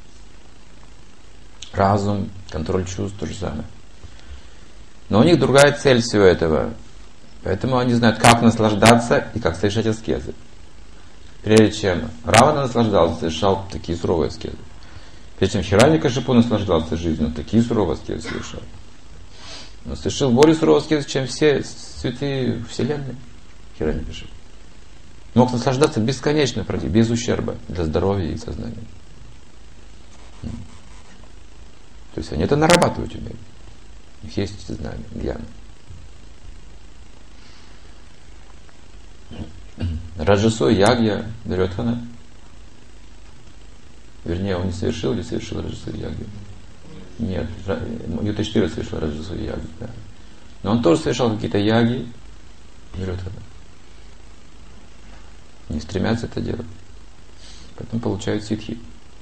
Разум, контроль чувств, то же самое. Но у них другая цель всего этого. Поэтому они знают, как наслаждаться и как совершать аскезы. Прежде чем Равана наслаждался, совершал такие суровые аскезы. Прежде чем Хираньякашипу наслаждался жизнью, он такие суровые аскезы совершал. Он совершил более суровые аскезы, чем все святые вселенной. Хираньякашипу мог наслаждаться бесконечно, без ущерба для здоровья и сознания. То есть они это нарабатывать умеют. У них есть эти знания, гьяны. Раджасой ягья Дурьодхана. Вернее, он не совершил или совершил Раджасой ягью? Нет, Юдхиштхира совершил Раджасой ягью. Да. Но он тоже совершал какие-то яги Дурьодхана. Не стремятся это делать. Поэтому получают ситхи.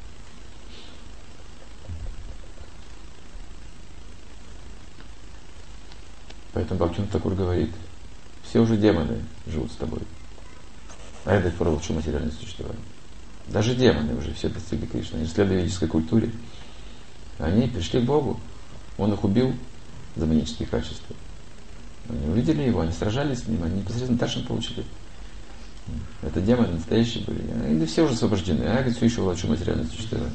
Поэтому Бхактивинода Тхакур говорит, все уже демоны живут с тобой. А это про лучшее материальное существование. Даже демоны уже все достигли Кришны. Они следуя ведической культуре. Они пришли к Богу. Он их убил за манические качества. Они увидели его, они сражались с ним, они непосредственно даршан получили. Это демоны настоящие были. Они все уже освобождены. А я, говорит, все еще влачу материальное существование.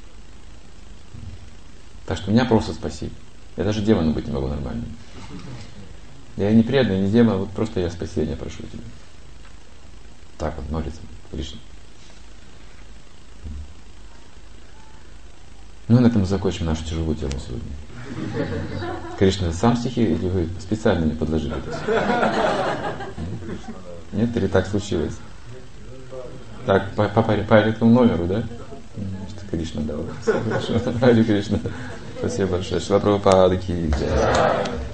Так что меня просто спаси. Я даже демоном быть не могу нормально. Я не преданный, не демон, вот просто я спасения прошу тебя. Так вот молится Кришна. Ну, на этом закончим нашу тяжелую тему сегодня. Кришна, сам стихи или вы специально мне подложили это? Нет, или так случилось? Так, по порядку номеру, да? Что Кришна дал. Харе Кришна. Спасибо большое. Шила Прабхупада ки джай.